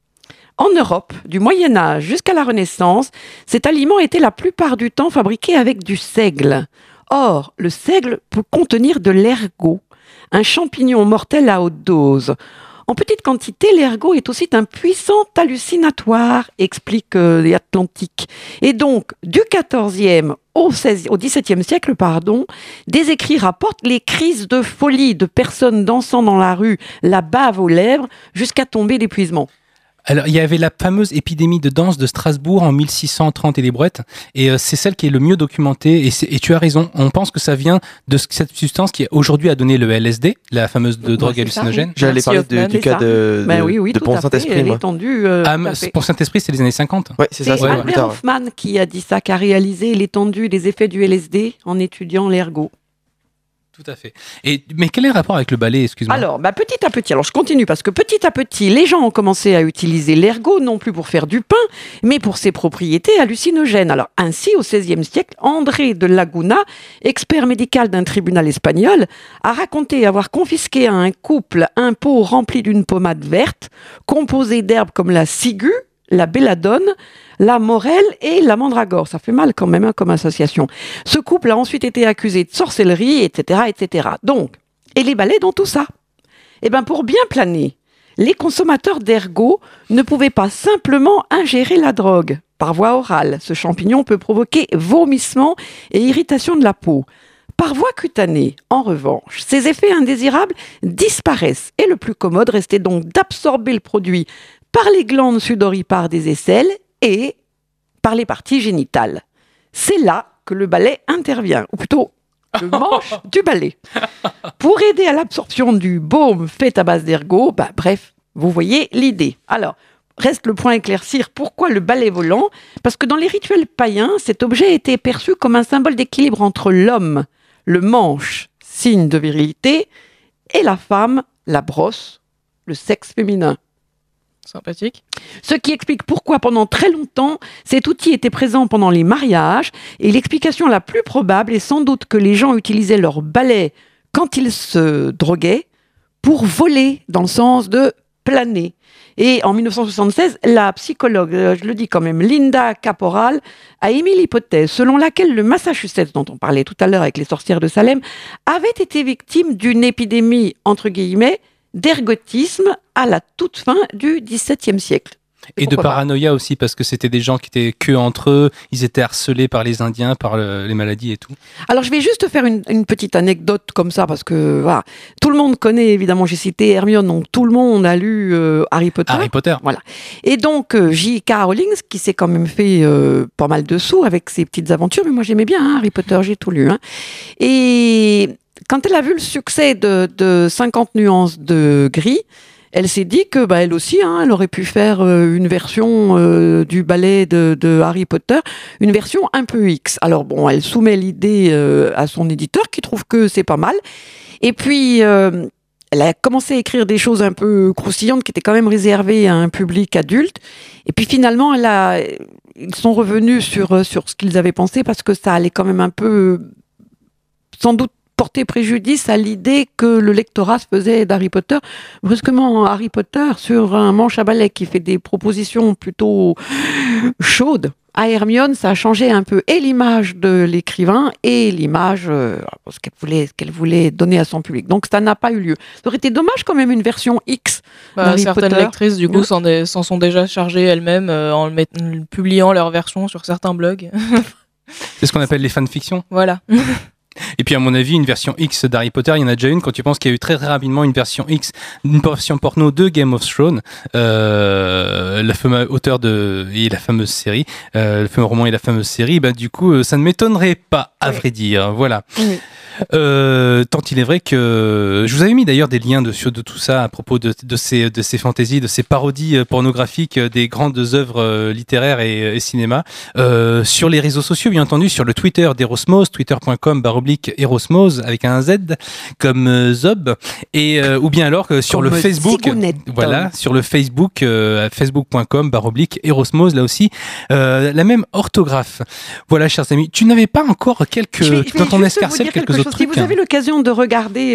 En Europe, du Moyen-Âge jusqu'à la Renaissance, cet aliment était la plupart du temps fabriqué avec du seigle. Or, le seigle peut contenir de l'ergot, un champignon mortel à haute dose. En petite quantité, l'ergot est aussi un puissant hallucinatoire, explique les Atlantiques. Et donc, du XIVe au XVIIe siècle, des écrits rapportent les crises de folie de personnes dansant dans la rue, la bave aux lèvres, jusqu'à tomber d'épuisement. Alors, il y avait la fameuse épidémie de danse de Strasbourg en 1630 et les brouettes, et c'est celle qui est le mieux documentée, et tu as raison, on pense que ça vient de cette substance qui aujourd'hui a donné le LSD, la fameuse drogue hallucinogène. J'allais parler du cas de Pont Saint-Esprit. Pour Saint-Esprit, c'est les années 50. Ouais, c'est ça, c'est Albert Hoffman qui a dit ça, qui a réalisé l'étendue des effets du LSD en étudiant l'ergot. Tout à fait. Mais quel est le rapport avec le balai, excuse-moi ? Alors, petit à petit, je continue parce que petit à petit, les gens ont commencé à utiliser l'ergot non plus pour faire du pain, mais pour ses propriétés hallucinogènes. Alors, ainsi, au XVIe siècle, André de Laguna, expert médical d'un tribunal espagnol, a raconté avoir confisqué à un couple un pot rempli d'une pommade verte, composée d'herbes comme la ciguë, la belladone, la morelle et la mandragore. Ça fait mal quand même comme association. Ce couple a ensuite été accusé de sorcellerie, etc., etc. Donc, et les balais dans tout ça ? Pour bien planer, les consommateurs d'ergot ne pouvaient pas simplement ingérer la drogue par voie orale. Ce champignon peut provoquer vomissement et irritation de la peau. Par voie cutanée, en revanche, ces effets indésirables disparaissent et le plus commode restait donc d'absorber le produit par les glandes sudoripares des aisselles et par les parties génitales. C'est là que le balai intervient, ou plutôt le manche du balai. Pour aider à l'absorption du baume fait à base d'ergot, bref, vous voyez l'idée. Alors, reste le point à éclaircir, pourquoi le balai volant ? Parce que dans les rituels païens, cet objet était perçu comme un symbole d'équilibre entre l'homme, le manche, signe de virilité, et la femme, la brosse, le sexe féminin. Sympathique. Ce qui explique pourquoi pendant très longtemps, cet outil était présent pendant les mariages. Et l'explication la plus probable est sans doute que les gens utilisaient leur balai quand ils se droguaient pour voler, dans le sens de planer. Et en 1976, la psychologue, je le dis quand même, Linda Caporal, a émis l'hypothèse selon laquelle le Massachusetts, dont on parlait tout à l'heure avec les sorcières de Salem, avait été victime d'une épidémie, entre guillemets, d'ergotisme à la toute fin du XVIIe siècle. Et de paranoïa aussi, parce que c'était des gens qui étaient que entre eux, ils étaient harcelés par les Indiens, par les maladies et tout. Alors je vais juste faire une petite anecdote comme ça, parce que voilà, tout le monde connaît, évidemment, j'ai cité Hermione, donc tout le monde a lu Harry Potter. Harry Potter. Voilà. Et donc J.K. Rowling, qui s'est quand même fait pas mal de sous avec ses petites aventures, mais moi j'aimais bien Harry Potter, j'ai tout lu. Et quand elle a vu le succès de 50 nuances de gris, elle s'est dit que elle aussi, elle aurait pu faire une version du ballet de Harry Potter, une version un peu X. Alors bon, elle soumet l'idée à son éditeur qui trouve que c'est pas mal. Et puis, elle a commencé à écrire des choses un peu croustillantes qui étaient quand même réservées à un public adulte. Et puis finalement, ils sont revenus sur ce qu'ils avaient pensé parce que ça allait quand même un peu, sans doute, porter préjudice à l'idée que le lectorat se faisait d'Harry Potter. Brusquement, Harry Potter sur un manche à balai qui fait des propositions plutôt chaudes à Hermione, ça a changé un peu et l'image de l'écrivain et l'image ce qu'elle voulait donner à son public. Donc ça n'a pas eu lieu. Ça aurait été dommage quand même une version X d'Harry certaines Potter. lectrices du coup s'en sont déjà chargées elles-mêmes en publiant leur version sur certains blogs. C'est ce qu'on appelle les fanfictions. Voilà. Et puis à mon avis, une version X d'Harry Potter, il y en a déjà une quand tu penses qu'il y a eu très très rapidement une version X, une version porno de Game of Thrones, la fameuse auteur et la fameuse série, le fameux roman et la fameuse série, du coup ça ne m'étonnerait pas, à vrai dire, voilà. Oui. Tant il est vrai que je vous avais mis d'ailleurs des liens de tout ça à propos de ces fantaisies, de ces parodies pornographiques des grandes œuvres littéraires et cinéma sur les réseaux sociaux, bien entendu, sur le Twitter d'Erosmose, twitter.com/Erosmose avec un Z comme Zob, et ou bien alors sur comme le Facebook, Sigounette. voilà, sur le Facebook facebook.com/Erosmose, là aussi la même orthographe. Voilà, chers amis, tu n'avais pas encore dans ton escarcelle quelques autres si vous avez l'occasion de regarder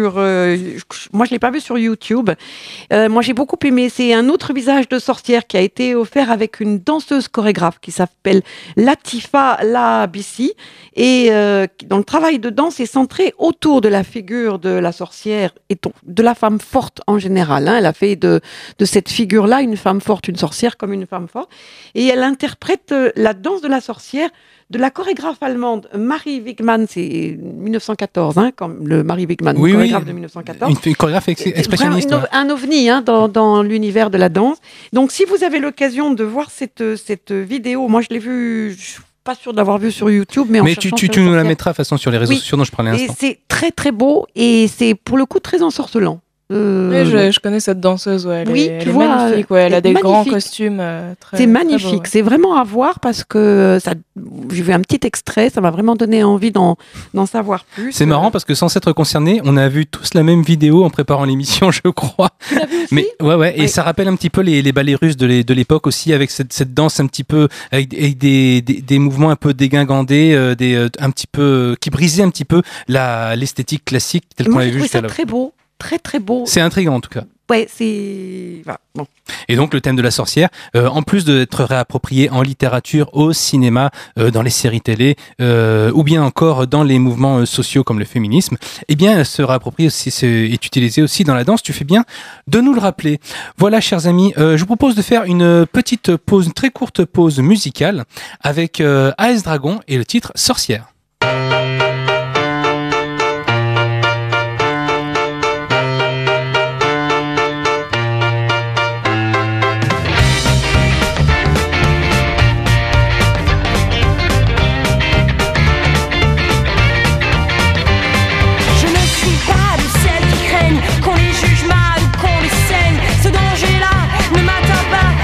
moi je l'ai pas vu sur YouTube, moi j'ai beaucoup aimé, c'est un autre visage de sorcière qui a été offert avec une danseuse chorégraphe qui s'appelle Latifa Labissi, et dont le travail de danse est centré autour de la figure de la sorcière et de la femme forte en général, elle a fait de cette figure-là une femme forte, une sorcière comme une femme forte, et elle interprète la danse de la sorcière de la chorégraphe allemande Marie Wigman, c'est 1914, comme le Marie Wigman, chorégraphe de 1914. Une chorégraphe expressionniste. Un ovni dans l'univers de la danse. Donc si vous avez l'occasion de voir cette vidéo, moi je l'ai vue, je suis pas sûre de l'avoir vue sur YouTube, mais tu nous la mettras de toute façon sur les réseaux sociaux dont je parlais un instant. Et c'est très très beau et c'est pour le coup très ensorcelant. Oui, je connais cette danseuse, elle est magnifique, elle a des grands costumes très. C'est magnifique, très beau, c'est vraiment à voir parce que j'ai vu un petit extrait, ça m'a vraiment donné envie d'en savoir plus. C'est marrant parce que sans s'être concerné, on a vu tous la même vidéo en préparant l'émission, je crois. Tu l'as vu aussi ? Mais ouais, et ça rappelle un petit peu les ballets russes de l'époque aussi, avec cette danse un petit peu avec des mouvements un peu dégingandés, un petit peu qui brisaient un petit peu l'esthétique classique telle qu'on l'avait vu jusqu'à là. Très beau. Très très beau. C'est intriguant en tout cas. Ouais, c'est bon. Et donc le thème de la sorcière, en plus d'être réapproprié en littérature, au cinéma, dans les séries télé, ou bien encore dans les mouvements sociaux comme le féminisme, eh bien se réapproprie aussi, est utilisé aussi dans la danse. Tu fais bien de nous le rappeler. Voilà, chers amis, je vous propose de faire une petite pause, une très courte pause musicale avec AS Dragon et le titre Sorcière.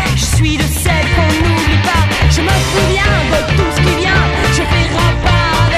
Je me souviens de tout ce qui vient, je fais pas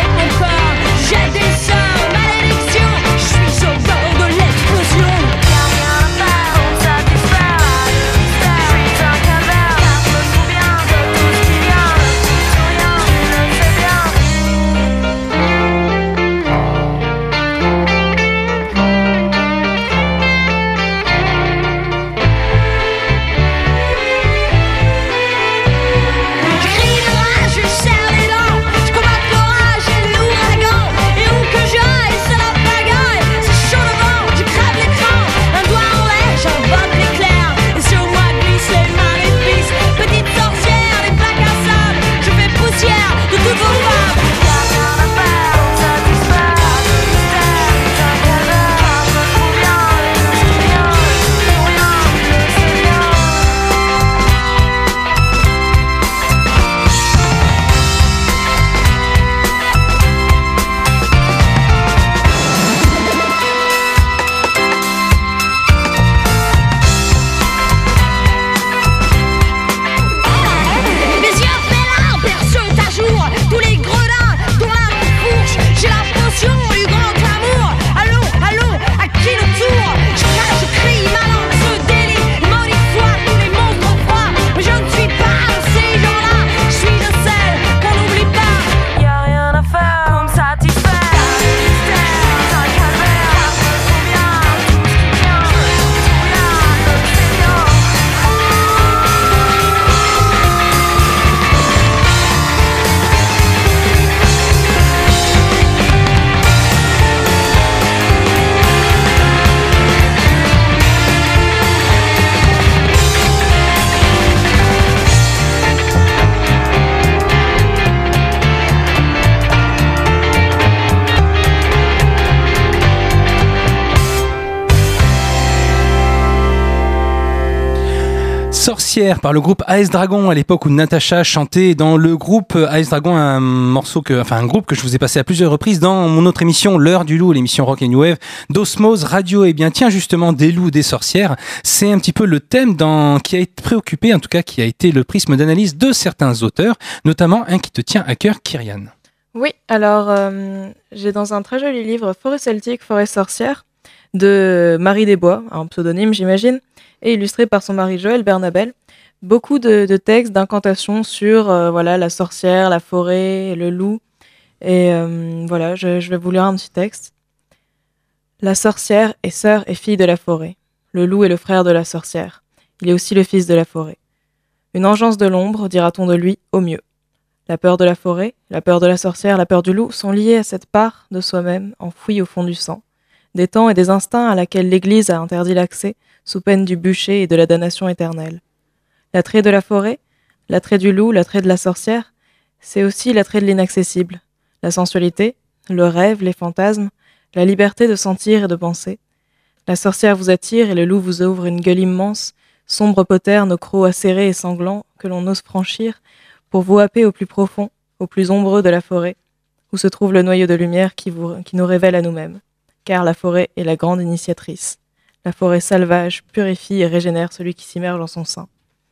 Sorcière par le groupe AS Dragon, à l'époque où Natacha chantait dans le groupe AS Dragon, un groupe que je vous ai passé à plusieurs reprises dans mon autre émission, L'heure du loup, l'émission Rock and New Wave d'Osmose Radio. Et bien tiens, justement, des loups, des sorcières, c'est un petit peu le thème qui a été préoccupé, en tout cas qui a été le prisme d'analyse de certains auteurs, notamment un qui te tient à cœur, Kyrian. Oui, alors j'ai dans un très joli livre Forêt celtique, forêt sorcière de Marie Desbois, un pseudonyme j'imagine, et illustré par son mari Joël Bernabel, beaucoup de textes d'incantations sur la sorcière, la forêt, le loup. Et je vais vous lire un petit texte. La sorcière est sœur et fille de la forêt. Le loup est le frère de la sorcière. Il est aussi le fils de la forêt. Une engeance de l'ombre, dira-t-on de lui, au mieux. La peur de la forêt, la peur de la sorcière, la peur du loup sont liées à cette part de soi-même enfouie au fond du sang, des temps et des instincts à laquelle l'Église a interdit l'accès sous peine du bûcher et de la damnation éternelle. L'attrait de la forêt, l'attrait du loup, l'attrait de la sorcière, c'est aussi l'attrait de l'inaccessible, la sensualité, le rêve, les fantasmes, la liberté de sentir et de penser. La sorcière vous attire et le loup vous ouvre une gueule immense, sombre poterne aux crocs acérés et sanglants que l'on ose franchir, pour vous happer au plus profond, au plus ombreux de la forêt, où se trouve le noyau de lumière qui nous révèle à nous-mêmes. Car la forêt est la grande initiatrice. La forêt salvage purifie et régénère celui qui s'immerge en son sein.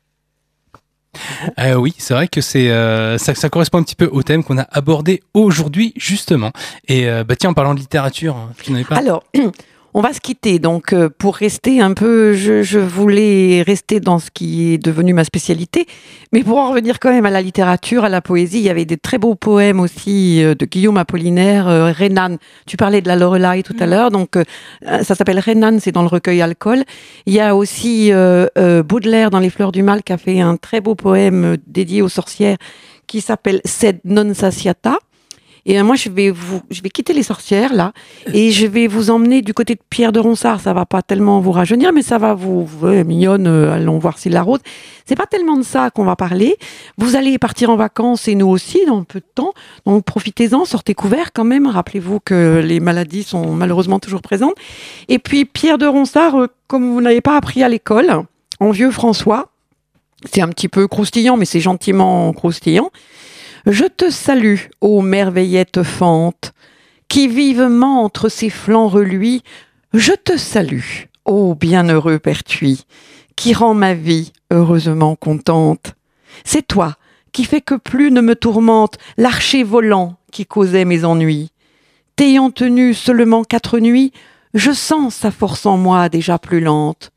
Oui, c'est vrai que ça correspond un petit peu au thème qu'on a abordé aujourd'hui, justement. Et tiens, en parlant de littérature, tu n'avais pas... Alors, on va se quitter. Donc, pour rester un peu, je voulais rester dans ce qui est devenu ma spécialité, mais pour en revenir quand même à la littérature, à la poésie, il y avait des très beaux poèmes aussi de Guillaume Apollinaire, Renan. Tu parlais de la Loreley tout à l'heure, donc ça s'appelle Renan, c'est dans le recueil Alcool. Il y a aussi Baudelaire dans Les Fleurs du Mal qui a fait un très beau poème dédié aux sorcières qui s'appelle Sed non satiata. Et moi, je vais quitter les sorcières, là, et je vais vous emmener du côté de Pierre de Ronsard. Ça va pas tellement vous rajeunir, mais ça va vous mignonne, allons voir s'il la rôde. C'est pas tellement de ça qu'on va parler. Vous allez partir en vacances, et nous aussi, dans peu de temps. Donc, profitez-en, sortez couverts quand même. Rappelez-vous que les maladies sont malheureusement toujours présentes. Et puis, Pierre de Ronsard, comme vous n'avez pas appris à l'école, en vieux François, c'est un petit peu croustillant, mais c'est gentiment croustillant. Je te salue, ô merveillette fente, qui vivement entre ses flancs reluit. Je te salue, ô bienheureux Pertuis, qui rend ma vie heureusement contente. C'est toi qui fais que plus ne me tourmente l'archer volant qui causait mes ennuis. T'ayant tenu seulement 4 nuits, je sens sa force en moi déjà plus lente.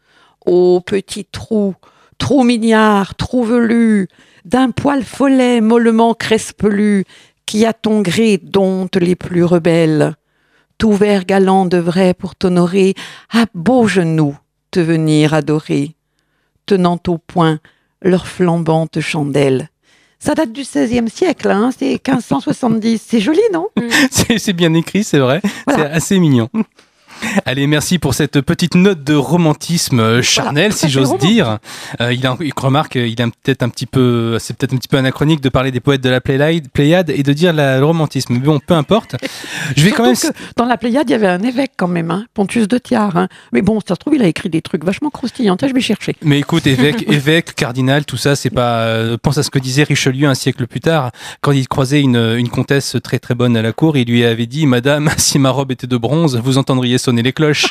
Ô petit trou, trop mignard, trop velu, d'un poil follet mollement crespelu, qui à ton gré dompte les plus rebelles. Tout vers galant devrait pour t'honorer, à beaux genoux te venir adorer, tenant au poing leur flambante chandelle. Ça date du XVIe siècle, hein, c'est 1570. C'est joli, non ? C'est bien écrit, c'est vrai. Voilà. C'est assez mignon. Allez, merci pour cette petite note de romantisme charnel, si j'ose dire. Il remarque, c'est peut-être un petit peu anachronique de parler des poètes de la Pléiade et de dire le romantisme. Mais bon, peu importe. Je vais quand même. Que dans la Pléiade, il y avait un évêque quand même, hein, Pontius de Thiard. Hein. Mais bon, ça se trouve, il a écrit des trucs vachement croustillants. Je vais chercher. Mais écoute, évêque, cardinal, tout ça, c'est pas. Pense à ce que disait Richelieu un siècle plus tard, quand il croisait une comtesse très très bonne à la cour. Il lui avait dit, Madame, si ma robe était de bronze, vous entendriez sonner les cloches,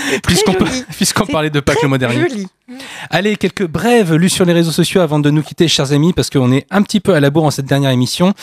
puisqu'on parlait de Pâques le mois dernier. Joli. Allez, quelques brèves lues sur les réseaux sociaux avant de nous quitter, chers amis, parce qu'on est un petit peu à la bourre en cette dernière émission.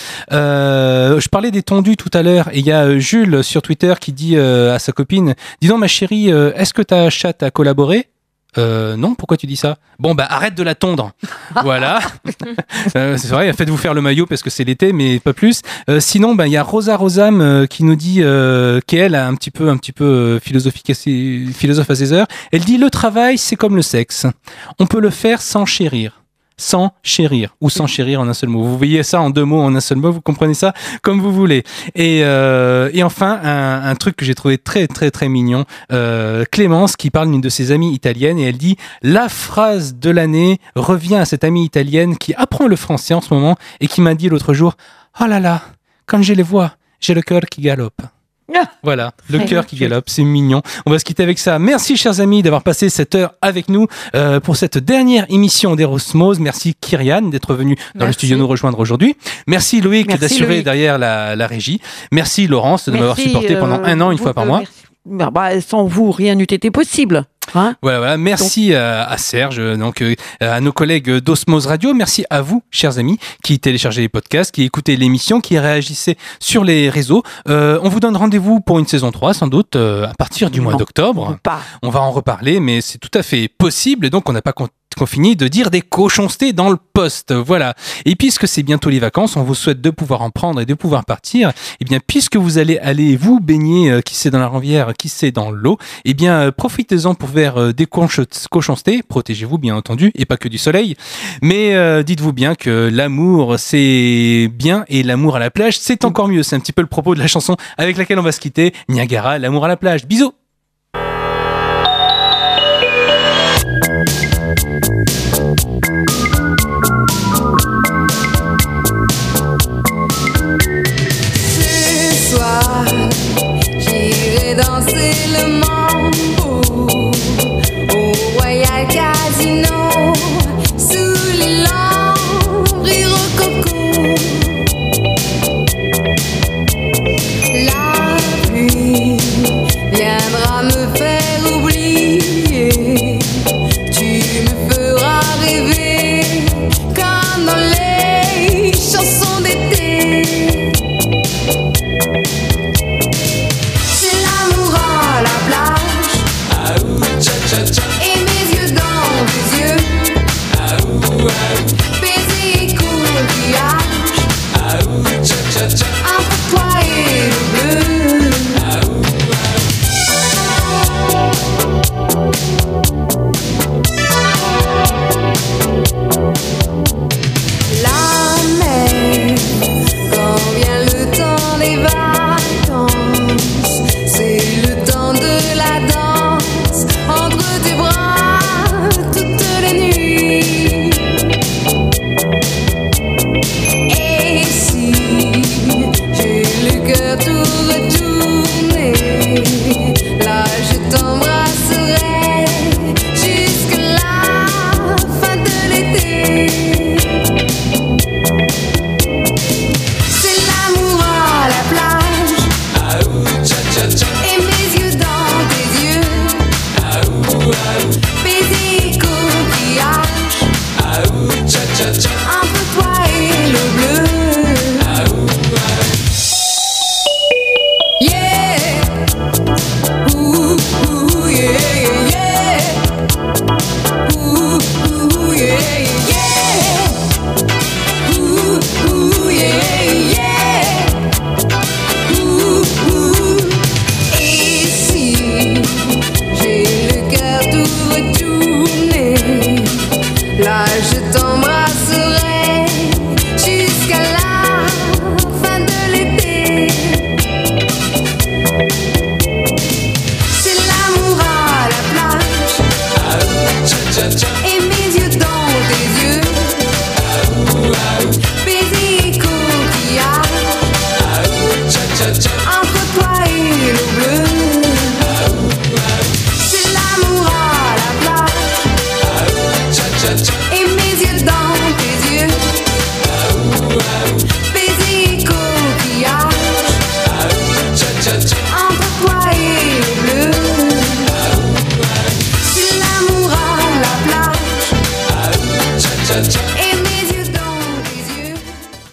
Je parlais des tondus tout à l'heure, et il y a Jules sur Twitter qui dit à sa copine, dis donc ma chérie, est-ce que ta chatte a collaboré ? Non, pourquoi tu dis ça ? Bon, arrête de la tondre. Voilà. C'est vrai, faites-vous faire le maillot parce que c'est l'été, mais pas plus. Sinon, il y a Rosa Rosam qui nous dit qu'elle a un petit peu philosophe à ses heures. Elle dit, le travail, c'est comme le sexe. On peut le faire sans chérir. Sans chérir, ou sans chérir en un seul mot. Vous voyez ça en 2 mots, en un seul mot, vous comprenez ça comme vous voulez. Et enfin, un truc que j'ai trouvé très très très mignon, Clémence qui parle d'une de ses amies italiennes et elle dit « La phrase de l'année revient à cette amie italienne qui apprend le français en ce moment et qui m'a dit l'autre jour « Oh là là, quand je les vois, j'ai le cœur qui galope. » Voilà, le Très cœur qui chouette. galope, c'est mignon. On va se quitter avec ça. Merci, chers amis, d'avoir passé cette heure avec nous pour cette dernière émission d'Erosmose. Merci, Kyrian, d'être venu dans le Merci. studio nous rejoindre aujourd'hui. Merci, Loïc, Merci, d'assurer Loïc. derrière la régie. Merci, Laurence, de m'avoir Merci, supporté pendant un an, une vous fois par deux, mois. merci. Bah, sans vous, rien n'eût été possible. Hein, Voilà. Merci à Serge, donc à nos collègues d'Osmose Radio. Merci à vous, chers amis, qui téléchargez les podcasts, qui écoutez l'émission, qui réagissez sur les réseaux. On vous donne rendez-vous pour une saison 3, sans doute, à partir du mois d'octobre. On va en reparler, mais c'est tout à fait possible. Et donc, on n'a pas qu'on finit de dire des cochoncetés dans le poste. Voilà. Et puisque c'est bientôt les vacances, on vous souhaite de pouvoir en prendre et de pouvoir partir. Et bien, puisque vous allez aller vous baigner, qui c'est dans la rivière, qui c'est dans l'eau, et bien, profitez-en pour faire des cochoncetés. Protégez-vous, bien entendu, et pas que du soleil. Mais dites-vous bien que l'amour, c'est bien, et l'amour à la plage, c'est encore mieux. C'est un petit peu le propos de la chanson avec laquelle on va se quitter. Niagara, l'amour à la plage. Bisous! Ce soir, j'irai danser le mambo au Royal Casino sous les lambris rococo. La pluie viendra me faire oublier. Tu me feras rêver comme dans les chansons d'été. C'est l'amour à la plage. Et mes yeux dans tes yeux. Baiser et coquillage. Entre toi et le bleu. La mer, quand vient le temps des vacances, c'est le temps de la danse entre tes bras toutes les nuits. Et si j'ai le cœur tout retourné, là je t'embrasserai jusqu'à la fin de l'été. C'est l'amour à la plage. Et mes yeux dans tes yeux. Baiser et coquillage. Entre toi et le bleu. Yeah. Ouh, ouh, yeah, yeah. Ouh, ouh, yeah, yeah. Ouh, ouh, yeah, yeah. Ouh, ouh. Et si j'ai le cœur tout retourné, là je t'embrasserai jusqu'à la fin de l'été. C'est l'amour à la plage. Et mes yeux dans tes yeux. Baiser et coquillage. Entre toi et le bleu. C'est l'amour à la plage. Et mes yeux dans tes yeux. Baiser et coquillage. Entre toi et le bleu. C'est l'amour à la plage.